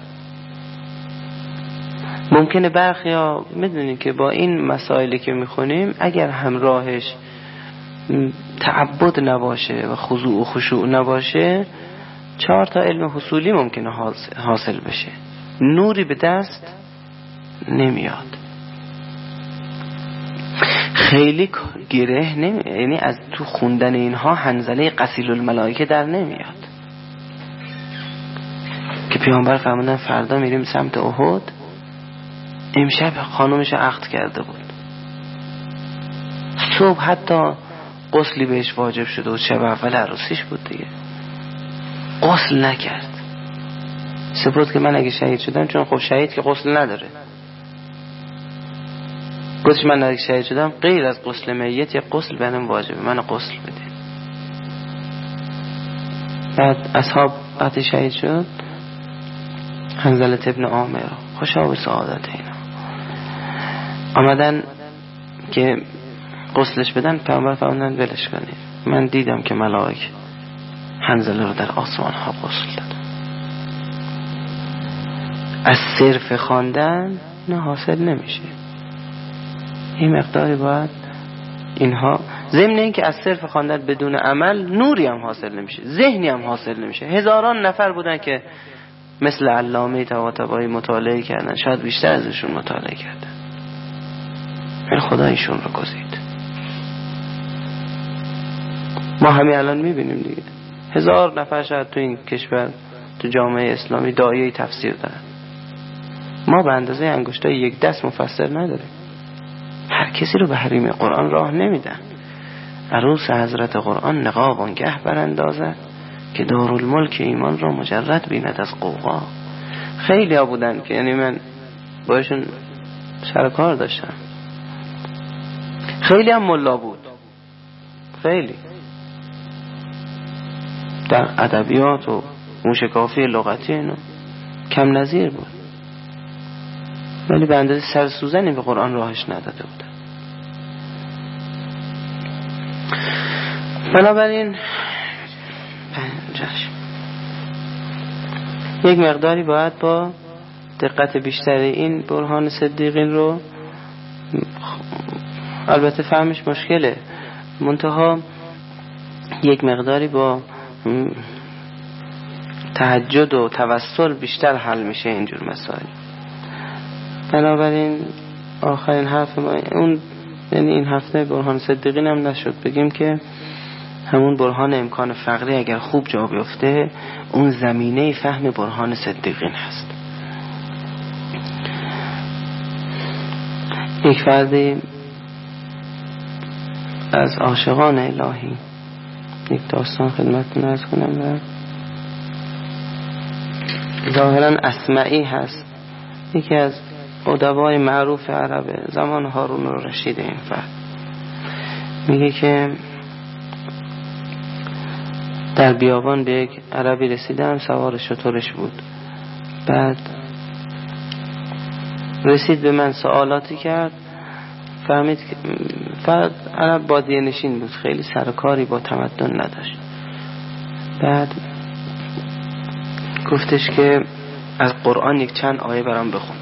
ممکنه برخی ها میدونید که با این مسائلی که میخونیم اگر همراهش تعبد نباشه و خضوع و خشوع نباشه، چهار تا علم حصولی ممکنه حاصل بشه، نوری به دست نمیاد، خیلی گره نمی، یعنی از تو خوندن اینها حنظله قصیل الملائکه در نمیاد که پیامبر فرمودن فردا میریم سمت احد، امشب خانومش عقد کرده بود، صبح حتی غسلی بهش واجب شده و شب اول عروسیش بود دیگه، غسل نکرد. سپرد که من اگه شهید شدم، چون خب شهید که غسل نداره، گفتش من اگه شهید شدم غیر از غسل میت یک غسل بهم واجبه، من غسل بده. بعد اصحاب وقتی شهید شد، حنظله ابن عامر خوشا به سعادت اینا آمدن که غسلش بدن، پیامبر فرمودن ولش کنید، من دیدم که ملائک حنظله رو در آسمان ها غسل دادن. از صرف خواندن نه حاصل نمیشه، این مقداری باید اینها، ضمن این که از صرف خواندن بدون عمل نوری هم حاصل نمیشه، ذهنی هم حاصل نمیشه. هزاران نفر بودن که مثل علامه طباطبایی مطالعه کردن، شاید بیشتر ازشون مطالعه کردن، ولی خدا ایشون رو گزید. ما همین الان میبینیم دیگه، هزار نفر شاید تو این کشور تو جامعه اسلامی داعیه تفسیر دارن، ما به اندازه انگشتای یک دست مفسر نداریم. هر کسی رو به حریم قرآن راه نمیدن. عروس حضرت قرآن نقاب آنگه براندازد که دارالملک ایمان را مجرد بیند از قوقا. خیلی ها بودن که یعنی من باشون سرکار داشتم، خیلی هم ملا بود، خیلی در ادبیات و موشکافی لغتی اینو کم نظیر بود، ولی به اندازه سر سوزنی به قرآن راهش نداده بود. بنابراین پنجش یک مقداری باید با دقت بیشتری این برهان صدیقین رو، البته فهمش مشکله، منتها یک مقداری با تهجد و توسل بیشتر حل میشه اینجور مسائل. بنابراین آخرین حرف ما اون، یعنی این هفته برهان صدیقین هم نشد بگیم که همون برهان امکان فقری اگر خوب جا بیفته اون زمینه فهم برهان صدیقین هست. یک فردی از عاشقان الهی، یک داستان خدمتتون عرض کنم و ظاهرا اسمعی هست، یکی از ادبای معروف عربه زمان هارون الرشید. این فرد میگه که در بیابان به یک عربی رسیدم، سوار شترش بود. بعد رسید به من، سوالاتی کرد، فهمید که فرد عرب بادیه نشین بود، خیلی سرکاری با تمدن نداشت. بعد گفتش که از قرآن یک چند آیه برام بخون.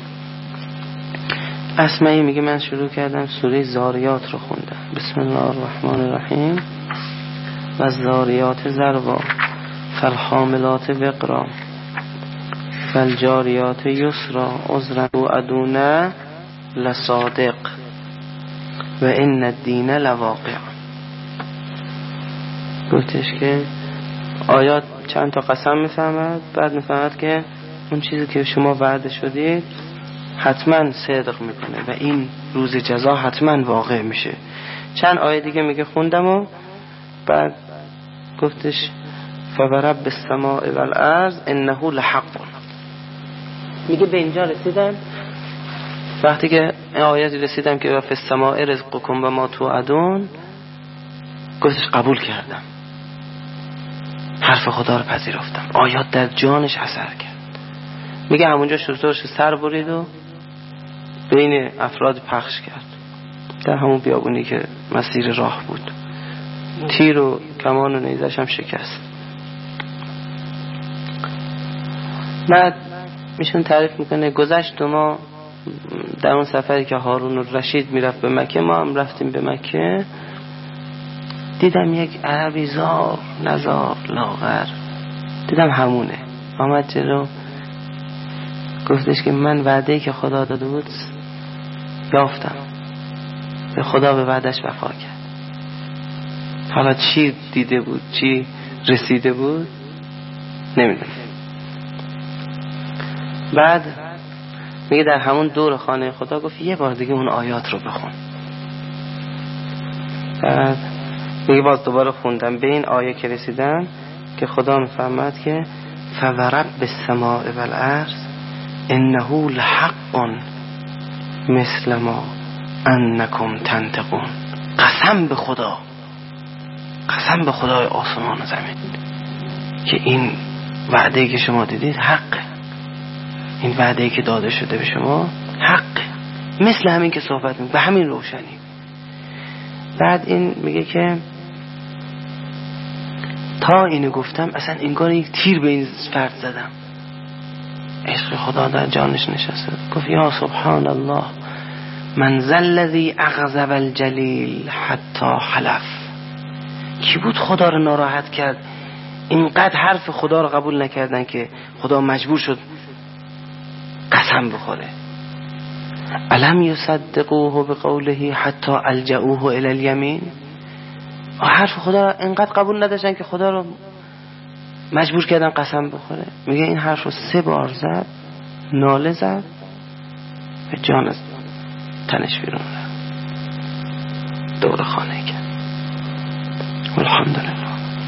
اسمعی میگه من شروع کردم سوره زاریات رو خوندم. بسم الله الرحمن الرحیم. و زاریات ذروا فالحاملات وقرا فالجاریات یسرا عذرا وعدونا لصادق و ان الدین لواقع. گفتش که آیات چند تا قسم میفهمد، بعد میفهمد که اون چیزی که شما وعده شدید حتما صدق میکنه و این روز جزا حتما واقع میشه. چند آیه دیگه میگه خوندم و بعد گفتش فورب السماء والارض انه لحق. میگه به اینجا رسیدم، وقتی که این آیاتی رسیدم که فی السماء رزقکم و ما توعدون، گفتش قبول کردم، حرف خدا رو پذیرفتم، آیات در جانش اثر کرد. میگه همونجا شطورش سر برید و بین افراد پخش کرد در همون بیابونی که مسیر راه بود. تیر و کمان و نیزش هم شکست. بعد میشون تعریف میکنه گذشت و ما در اون سفری که هارون الرشید میرفت به مکه، ما هم رفتیم به مکه، دیدم یک عربی زار نزار لاغر، دیدم همونه، آمد جلو گفتش که من وعده‌ای که خدا داده بود یافتم، به خدا به وعدش وفا کرد. حالا چی دیده بود، چی رسیده بود نمیدونم. بعد میگه در همون دور خانه خدا گفت یه بار دیگه اون آیات رو بخون. بعد میگه باز دوباره خوندم، به این آیه که رسیدم که خدا میفرماد که فورب السماء والارض انه لحق مثل ما انکم تنطقون. قسم به خدا، قسم به خدای آسمان و زمین که این وعده‌ای که شما دیدید حقه، این وعده‌ای که داده شده به شما حقه، مثل همین که صحبت می‌کنیم به همین روشنی. بعد این میگه که تا اینو گفتم اصلا انگار یک تیر به این فرد زدم، عشق خدا در جانش نشسته. گفت یا سبحان الله من ذا الذی اغضب الجلیل حتی حلف. کی بود خدا رو ناراحت کرد اینقدر حرف خدا رو قبول نکردن که خدا مجبور شد قسم بخوره. الم یصدقوه بقوله حتی الجؤوه الی الیمین. حرف خدا رو اینقدر قبول نداشتن که خدا رو مجبور کردن قسم بخوره. میگه این حرف رو سه بار زد، ناله زد و جان از تنش بیرون رفت، دور خانه کرد. الحمدلله.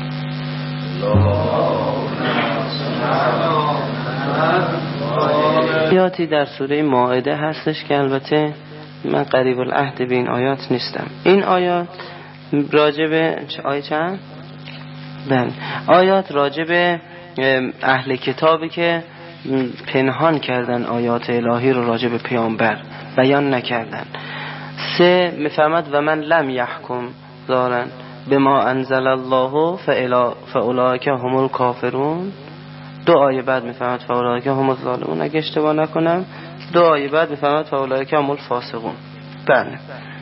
آیاتی در سوره مائده هستش که البته من قریب العهد به این آیات نیستم. این آیات راجب آیه چند؟ بله. آیات راجب اهل کتابی که پنهان کردن آیات الهی رو راجع به پیامبر بیان نکردن. سه میفرماد و من لم یحکم دارن به ما انزل الله فاولئک هم الکافرون. دو آیه بعد میفرماد فاولئک هم الظالمون اگه اشتباه نکنم. دو آیه بعد میفرماد فاولئک هم الفاسقون. بله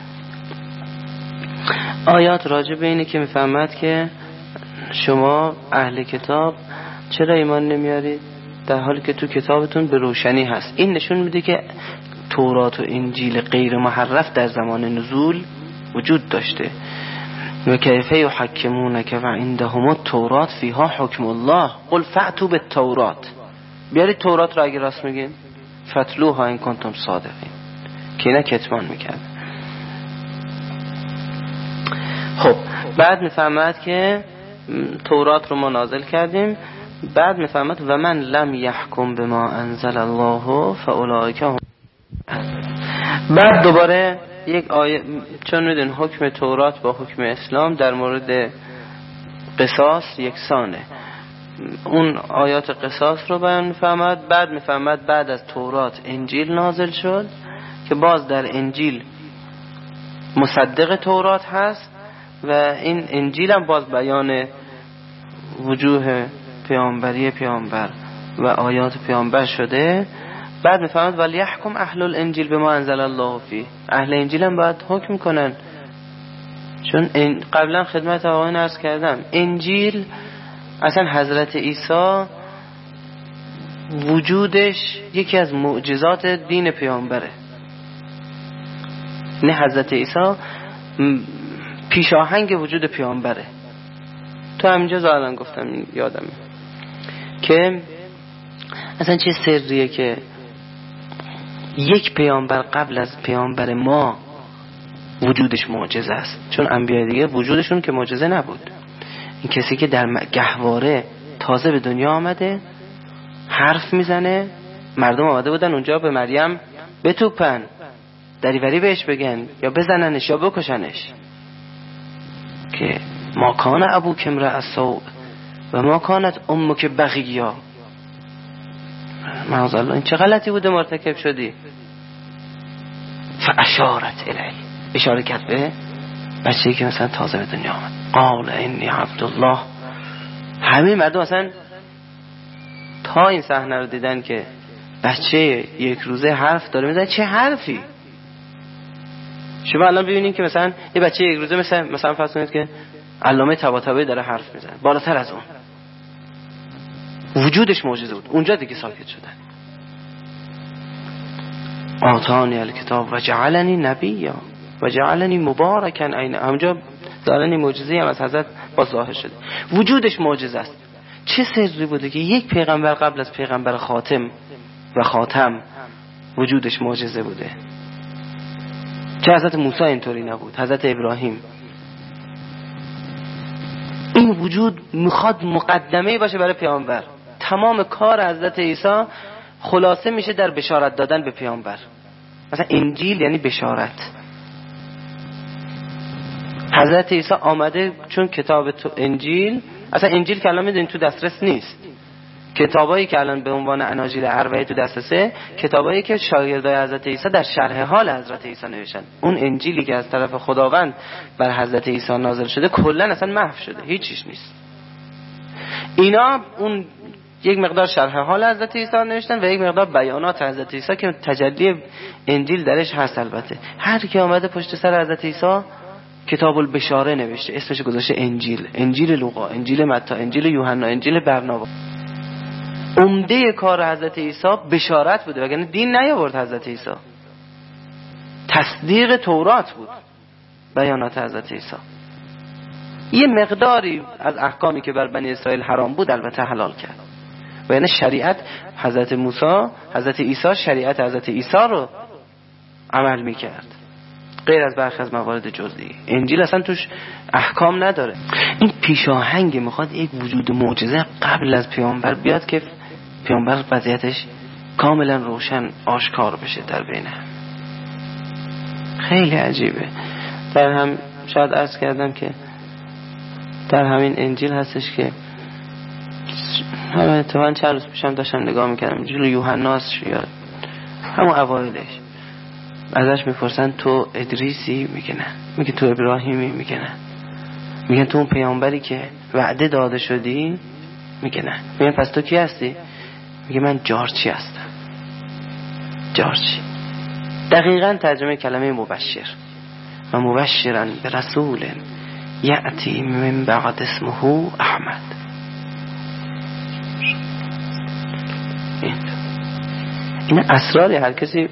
آیات راجع به اینه که میفرماد که شما اهل کتاب چرا ایمان نمیارید در حالی که تو کتابتون به روشنی هست. این نشون میده که تورات و انجیل غیر محرف در زمان نزول وجود داشته. و کیف یحکمونک و عندهم التورات فیها حکم الله قل فأتوا بالتورات. بیارید تورات را اگه راست میگین فتلوها این کنتم صادقین. که اینا کتمان میکرد. خب بعد میفهمد که تورات رو ما نازل کردیم. بعد میفهمد و من لم یحکم بما انزل الله فاولئک هم. بعد دوباره یک آیه، چون میدون حکم تورات با حکم اسلام در مورد قصاص یکسانه، اون آیات قصاص رو بیان میفهمد. بعد میفهمد بعد از تورات انجیل نازل شد که باز در انجیل مصدق تورات هست و این انجیل هم باز بیان وجوه پیامبری پیامبر و آیات پیامبر شده. بعد میفهمد ولی یحکم اهل الانجیل به ما انزل الله فیه. اهل انجیل هم باید حکم کنن، چون قبلا خدمت آقایون عرض کردم انجیل اصلا حضرت عیسی وجودش یکی از معجزات دین پیامبره. نه حضرت عیسی پیشاهنگ وجود پیامبره. تو همینجا زادن گفتم یادمه که اصلا چه سریه که یک پیامبر قبل از پیامبر ما وجودش معجزه است، چون انبیاء دیگه وجودشون که معجزه نبود. این کسی که در گهواره تازه به دنیا آمده حرف میزنه، مردم آمده بودن اونجا به مریم بتوپن، دریوری بهش بگن یا بزننش یا بکشنش که ما کان ابوک امرأ سوء و ما کانت امک بغیا. معاذ الله این چه غلطی بوده مرتکب شدی؟ فاشارت الی، اشاره کرد به بچه‌ای که مثلا تازه به دنیا آمد. قال انی عبدالله. همه مردم مثلا تا این صحنه رو دیدن که بچه یک روزه حرف داره میزنه. چه حرفی؟ شما الان ببینید که مثلا یه بچه یک روزه مثلا مثلا فرض کنید که علامه طباطبایی داره حرف میزنه، بالاتر از اون وجودش معجزه بود. اونجا دیگه ساکت شدن. آتانی الکتاب و جعلنی نبیا و جعلنی مبارکا عین. اونجا دارن معجزه هم از حضرت با ظاهر شده. وجودش معجزه است. چه سری بوده که یک پیغمبر قبل از پیغمبر خاتم و خاتم وجودش معجزه بوده. چه حضرت موسی اینطوری نبود، حضرت ابراهیم. این وجود میخواد مقدمه باشه برای پیامبر. تمام کار حضرت عیسی خلاصه میشه در بشارت دادن به پیامبر. مثلا انجیل یعنی بشارت. حضرت عیسی آمده چون کتاب تو انجیل، اصلا انجیل که الان میدونید تو دسترس نیست. کتابایی که الان به عنوان اناجیل اربعه تو دسترسه، کتابایی که شاگردای حضرت عیسی در شرح حال حضرت عیسی نوشتن. اون انجیلی که از طرف خداوند بر حضرت عیسی نازل شده کلا اصلا محو شده، هیچیش نیست. اینا اون یک مقدار شرح حال حضرت عیسی نوشتن و یک مقدار بیانات حضرت عیسی که تجلی انجیل درش هست. البته هر کی اومده پشت سر حضرت عیسی کتاب البشاره نوشته، اسمش گذاشته انجیل. انجیل لوقا، انجیل متی، انجیل یوحنا، انجیل برنابا. عمده کار حضرت عیسی بشارت بوده، وگرنه دین نیاورد حضرت عیسی. تصدیق تورات بود بیانات حضرت عیسی. یه مقداری از احکامی که بر بنی اسرائیل حرام بود البته حلال کرد. و یعنی شریعت حضرت موسی، حضرت عیسی شریعت حضرت عیسی رو عمل میکرد، غیر از برخی از موارد جزئی. انجیل اصلا توش احکام نداره. این پیشاهنگ میخواد یک وجود معجزه قبل از پیامبر بیاد که پیامبر وضعیتش کاملا روشن آشکار بشه در بین هم. خیلی عجیبه. در هم شاید عرض کردم که در همین انجیل هستش که همه اتفاقا چند روز پیشم داشتم نگاه میکردم جلو یوحناس یا همون اوایلش ازش میپرسن تو ادریسی؟ میگه نه. میگه تو ابراهیمی؟ میگه نه. میگن تو اون پیامبری که وعده داده شدی؟ میگه نه. میگن پس تو کی هستی؟ میگه من جارچی هستم. جارچی دقیقاً ترجمه کلمه مبشر. و مبشرا برسول یأتی من بعد اسمه احمد. این اسراری هر کسی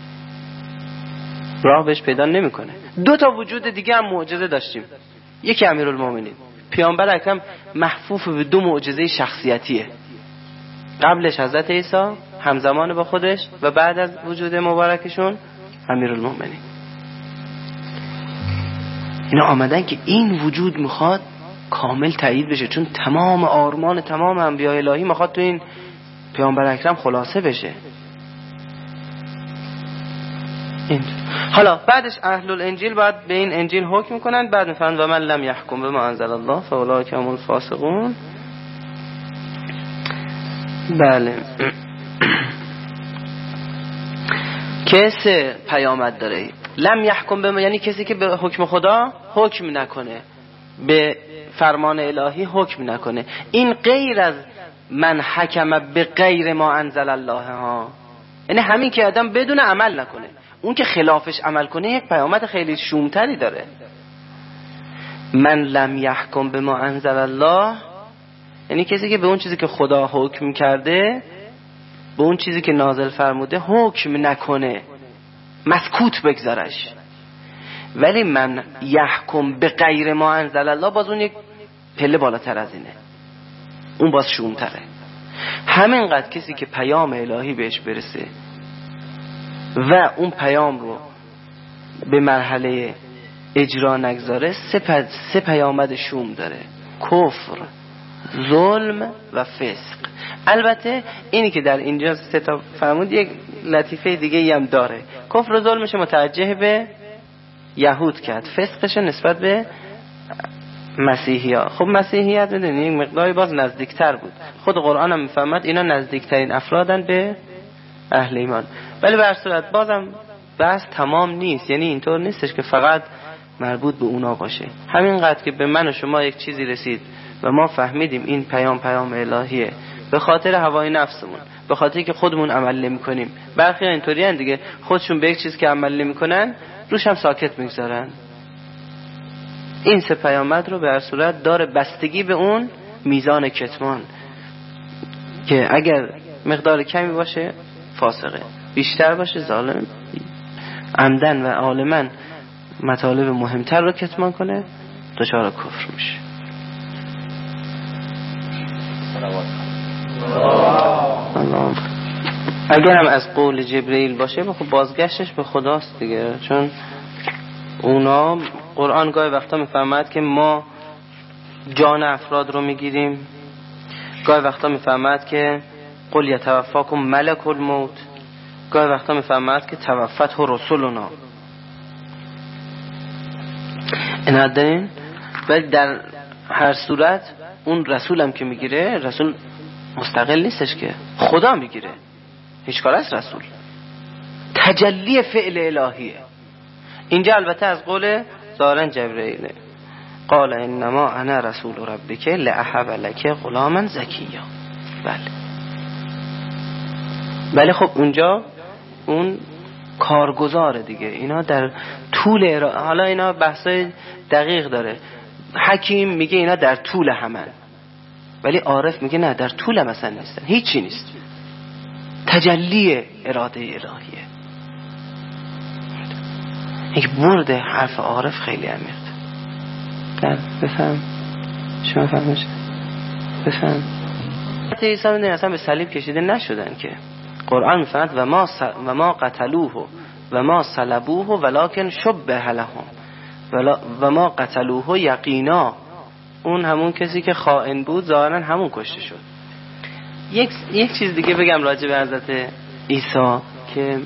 راه بهش پیدا نمیکنه. دو تا وجود دیگه هم معجزه داشتیم. یکی امیرالمومنین پیامبر اکرم محفوف به دو معجزه شخصیتیه. قبلش حضرت عیسی همزمان با خودش و بعد از وجود مبارکشون امیرالمومنین. اینا آمدن که این وجود میخواد کامل تایید بشه، چون تمام آرمان تمام انبیاء الهی میخواد تو این پیامبر اکرم خلاصه بشه. این. حالا بعدش اهل الانجیل باید به این انجیل حکم کنن. بعد میفرمایند و من لم یحکم بما انزل الله فاولئک هم الفاسقون. بله کسی پیامد داره لم یحکم بما، یعنی کسی که به حکم خدا حکم نکنه، به فرمان الهی حکم نکنه. این غیر از من حکم به غیر ما انزل الله ها، یعنی همین که آدم بدون عمل نکنه. اون که خلافش عمل کنه یک پیامد خیلی شومتری داره. من لم یحکم به ما انزل الله یعنی کسی که به اون چیزی که خدا حکم کرده، به اون چیزی که نازل فرموده حکم نکنه، مسکوت بگذارش. ولی من یحکم به غیر ما انزل الله باز اون یک پله بالاتر از اینه، اون باز شومتره. همینقدر کسی که پیام الهی بهش برسه و اون پیام رو به مرحله اجرا نگذاره، سه, سه پیامد شوم داره: کفر، ظلم و فسق. البته اینی که در اینجا سه تا فرمود یک لطیفه دیگه ای هم داره. کفر و ظلمش متوجه به یهود کرد، فسقش نسبت به مسیحی ها. خب مسیحیت میدونی یک مقداری باز نزدیکتر بود. خود قرآن هم میفهمد اینا نزدیکترین افرادن به اهل ایمان. ولی به هر صورت بازم بحث تمام نیست، یعنی اینطور نیستش که فقط مربوط به اونا باشه. همینقدر که به من و شما یک چیزی رسید و ما فهمیدیم این پیام پیام الهیه، به خاطر هوای نفسمون، به خاطر که خودمون عمل نمی‌کنیم. برخی اینطوری ان دیگه، خودشون به یک چیز که عمل نمی‌کنن روش هم ساکت می‌گذارن. این سه پیامد رو به هر صورت داره بستگی به اون میزان کتمان که اگر مقدار کمی باشه فاسقه، بیشتر باشه ظالم، عمدن و عالماً مطالب مهمتر رو کتمان کنه دچار کفر میشه. اگر هم از قول جبرئیل باشه خب بازگشتش به خداست دیگه، چون اونا قرآن گاهی وقتا میفهمد که ما جان افراد رو میگیریم، گاهی وقتا میفهمد که قل یتوفاکم ملک الموت، گاهی وقتا میفهمد که توفته رسولنا. اینا دارین. ولی در هر صورت اون رسول هم که میگیره، رسول مستقل نیستش که خدا میگیره، هیچ کار است رسول تجلی فعل الهیه. اینجا البته از قول ظاهرا جبرئیل قال انما انا رسول ربک لاهب لک غلاما زکیا. بله بله خب اونجا اون کارگزاره دیگه. اینا در طول ارا... حالا اینا بحثای دقیق داره. حکیم میگه اینا در طول همن، ولی عارف میگه نه، در طول مثلا نیستن، هیچی نیست، تجلی اراده الهیه. یک برد حرف عارف خیلی عمیق. در بفهم شما فهمش بفهم عیسی میدونی اصلا به صلیب کشیده نشدن که. قرآن میفهمد و ما س... و ما قتلوه و ما صلبوه ولکن شبه لهم ولا... و ما قتلوه یقینا. اون همون کسی که خائن بود ظاهرا همون کشته شد. یک یک چیز دیگه بگم راجع به حضرت عیسی که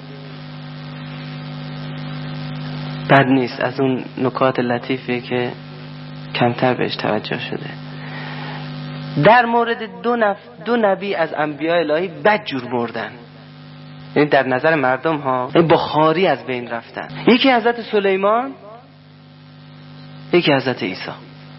بد نیست، از اون نکات لطیفی که کمتر بهش توجه شده. در مورد دو, نف... دو نبی از انبیاء الهی بد جور مردن، یعنی در نظر مردم ها بخاری از بین رفتن. یکی حضرت سلیمان، یکی حضرت عیسی.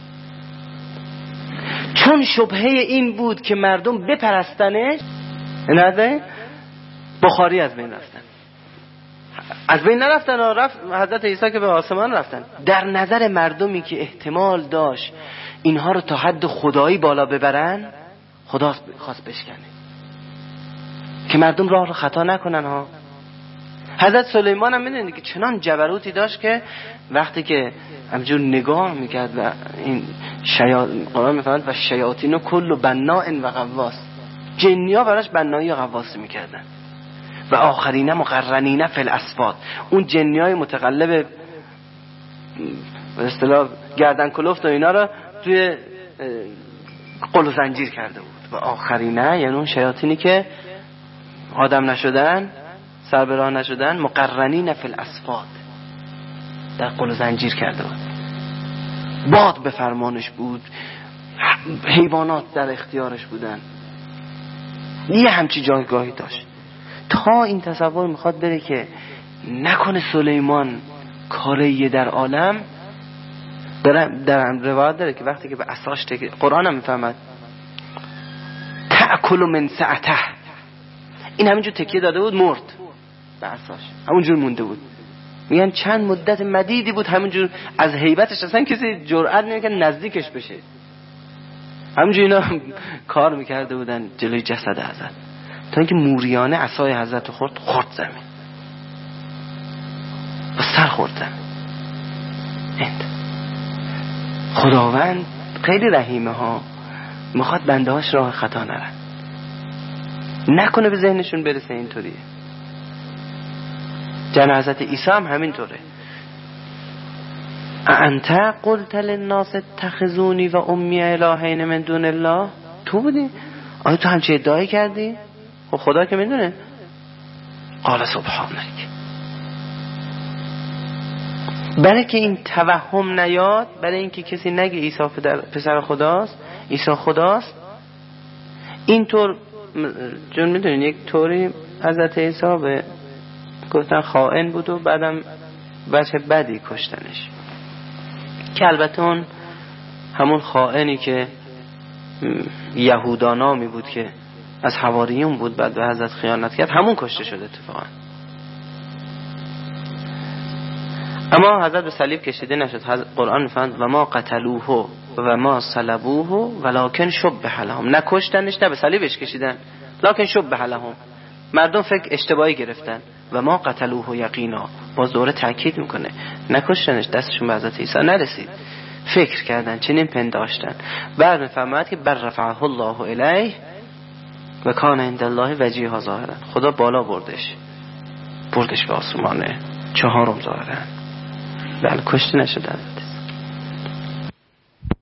چون شبهه این بود که مردم بپرستنش، نه بخاری از بین رفتن. از بین نرفتن، رفت حضرت عیسی که به آسمان رفتن. در نظر مردمی که احتمال داشت اینها رو تا حد خدایی بالا ببرن، خدا خواست بشکنه که مردم راه رو خطا نکنن ها. حضرت سلیمان هم میدونید که چنان جبروتی داشت که وقتی که همجور نگاه میکرد و این شیاطین، قرآن میفرماید و شیاطین و کل بناء و غواص، جنیا براش بنایی و غواصی میکردن. و آخرین مقرنین فی الاسفاد، اون جنیای متقلب به اصطلاح گردن کلفت و اینا رو توی قل و زنجیر کرده بود. و آخرینه یعنی اون شیاطینی که آدم نشدن، سر به راه نشدن، مقرنین فی الاسفاد، در قل و زنجیر کرده بود. باد به فرمانش بود، حیوانات در اختیارش بودن، یه همچی جایگاهی داشت. تا این تصور میخواد بره که نکنه سلیمان کاریه در عالم. در روایت داره که وقتی که به عصاش تکیه، قرآن هم میفهمد تأکل من سعته، این همینجور تکیه داده بود، مرد به عصاش، همونجور مونده بود. میگن چند مدت مدیدی بود همونجور، از هیبتش اصلا کسی جرئت نمیکنه نزدیکش بشه، همونجور اینا کار میکرده بودن جلوی جسد حضرت، تا اینکه موریانه عصای حضرت خورد خورد زمین و سر خورد زمین. خداوند خیلی رحیمه ها، میخواد بنده هاش راه خطا نرن، نکنه به ذهنشون برسه اینطوریه. جن حضرت عیسی هم همینطوره. انت قلت للناس اتخذونی و امی الهین من دون الله، تو بودی؟ آیا تو همچه ادعای کردی؟ خب خدا که میدونه. قال سبحانک، برای که این توهم نیاد، برای اینکه کسی نگه عیسی پسر خداست، عیسی خداست، اینطور چون میدونین یک طوری حضرت عیسی به گفتن خائن بود و بعدم بچه بدی کشتنش، که البته اون همون خائنی که یهودا نامی بود که از حواریون بود، بعد به حضرت خیانت کرد، همون کشته شده اتفاقا. اما حضرت به صلیب کشیده نشد. قرآن میفرماید و ما قتلوه و ما صلبوه ولکن شبه لهم، نکشتنش، نه به صلیبش کشیدن، لکن شبه لهم، مردم فکر اشتباهی گرفتن. و ما قتلوه یقینا، باز دوره تاکید میکنه نکشتنش، دستشون به حضرت عیسی نرسید، فکر کردن، چنین پنداشتن. بعد میفرماید که بر رفعه الله الیه و کان عند الله وجیها ظاهرا، خدا بالا بردش، بردش به آسمانه چهارم ظاهرا، بله کشته نشدن.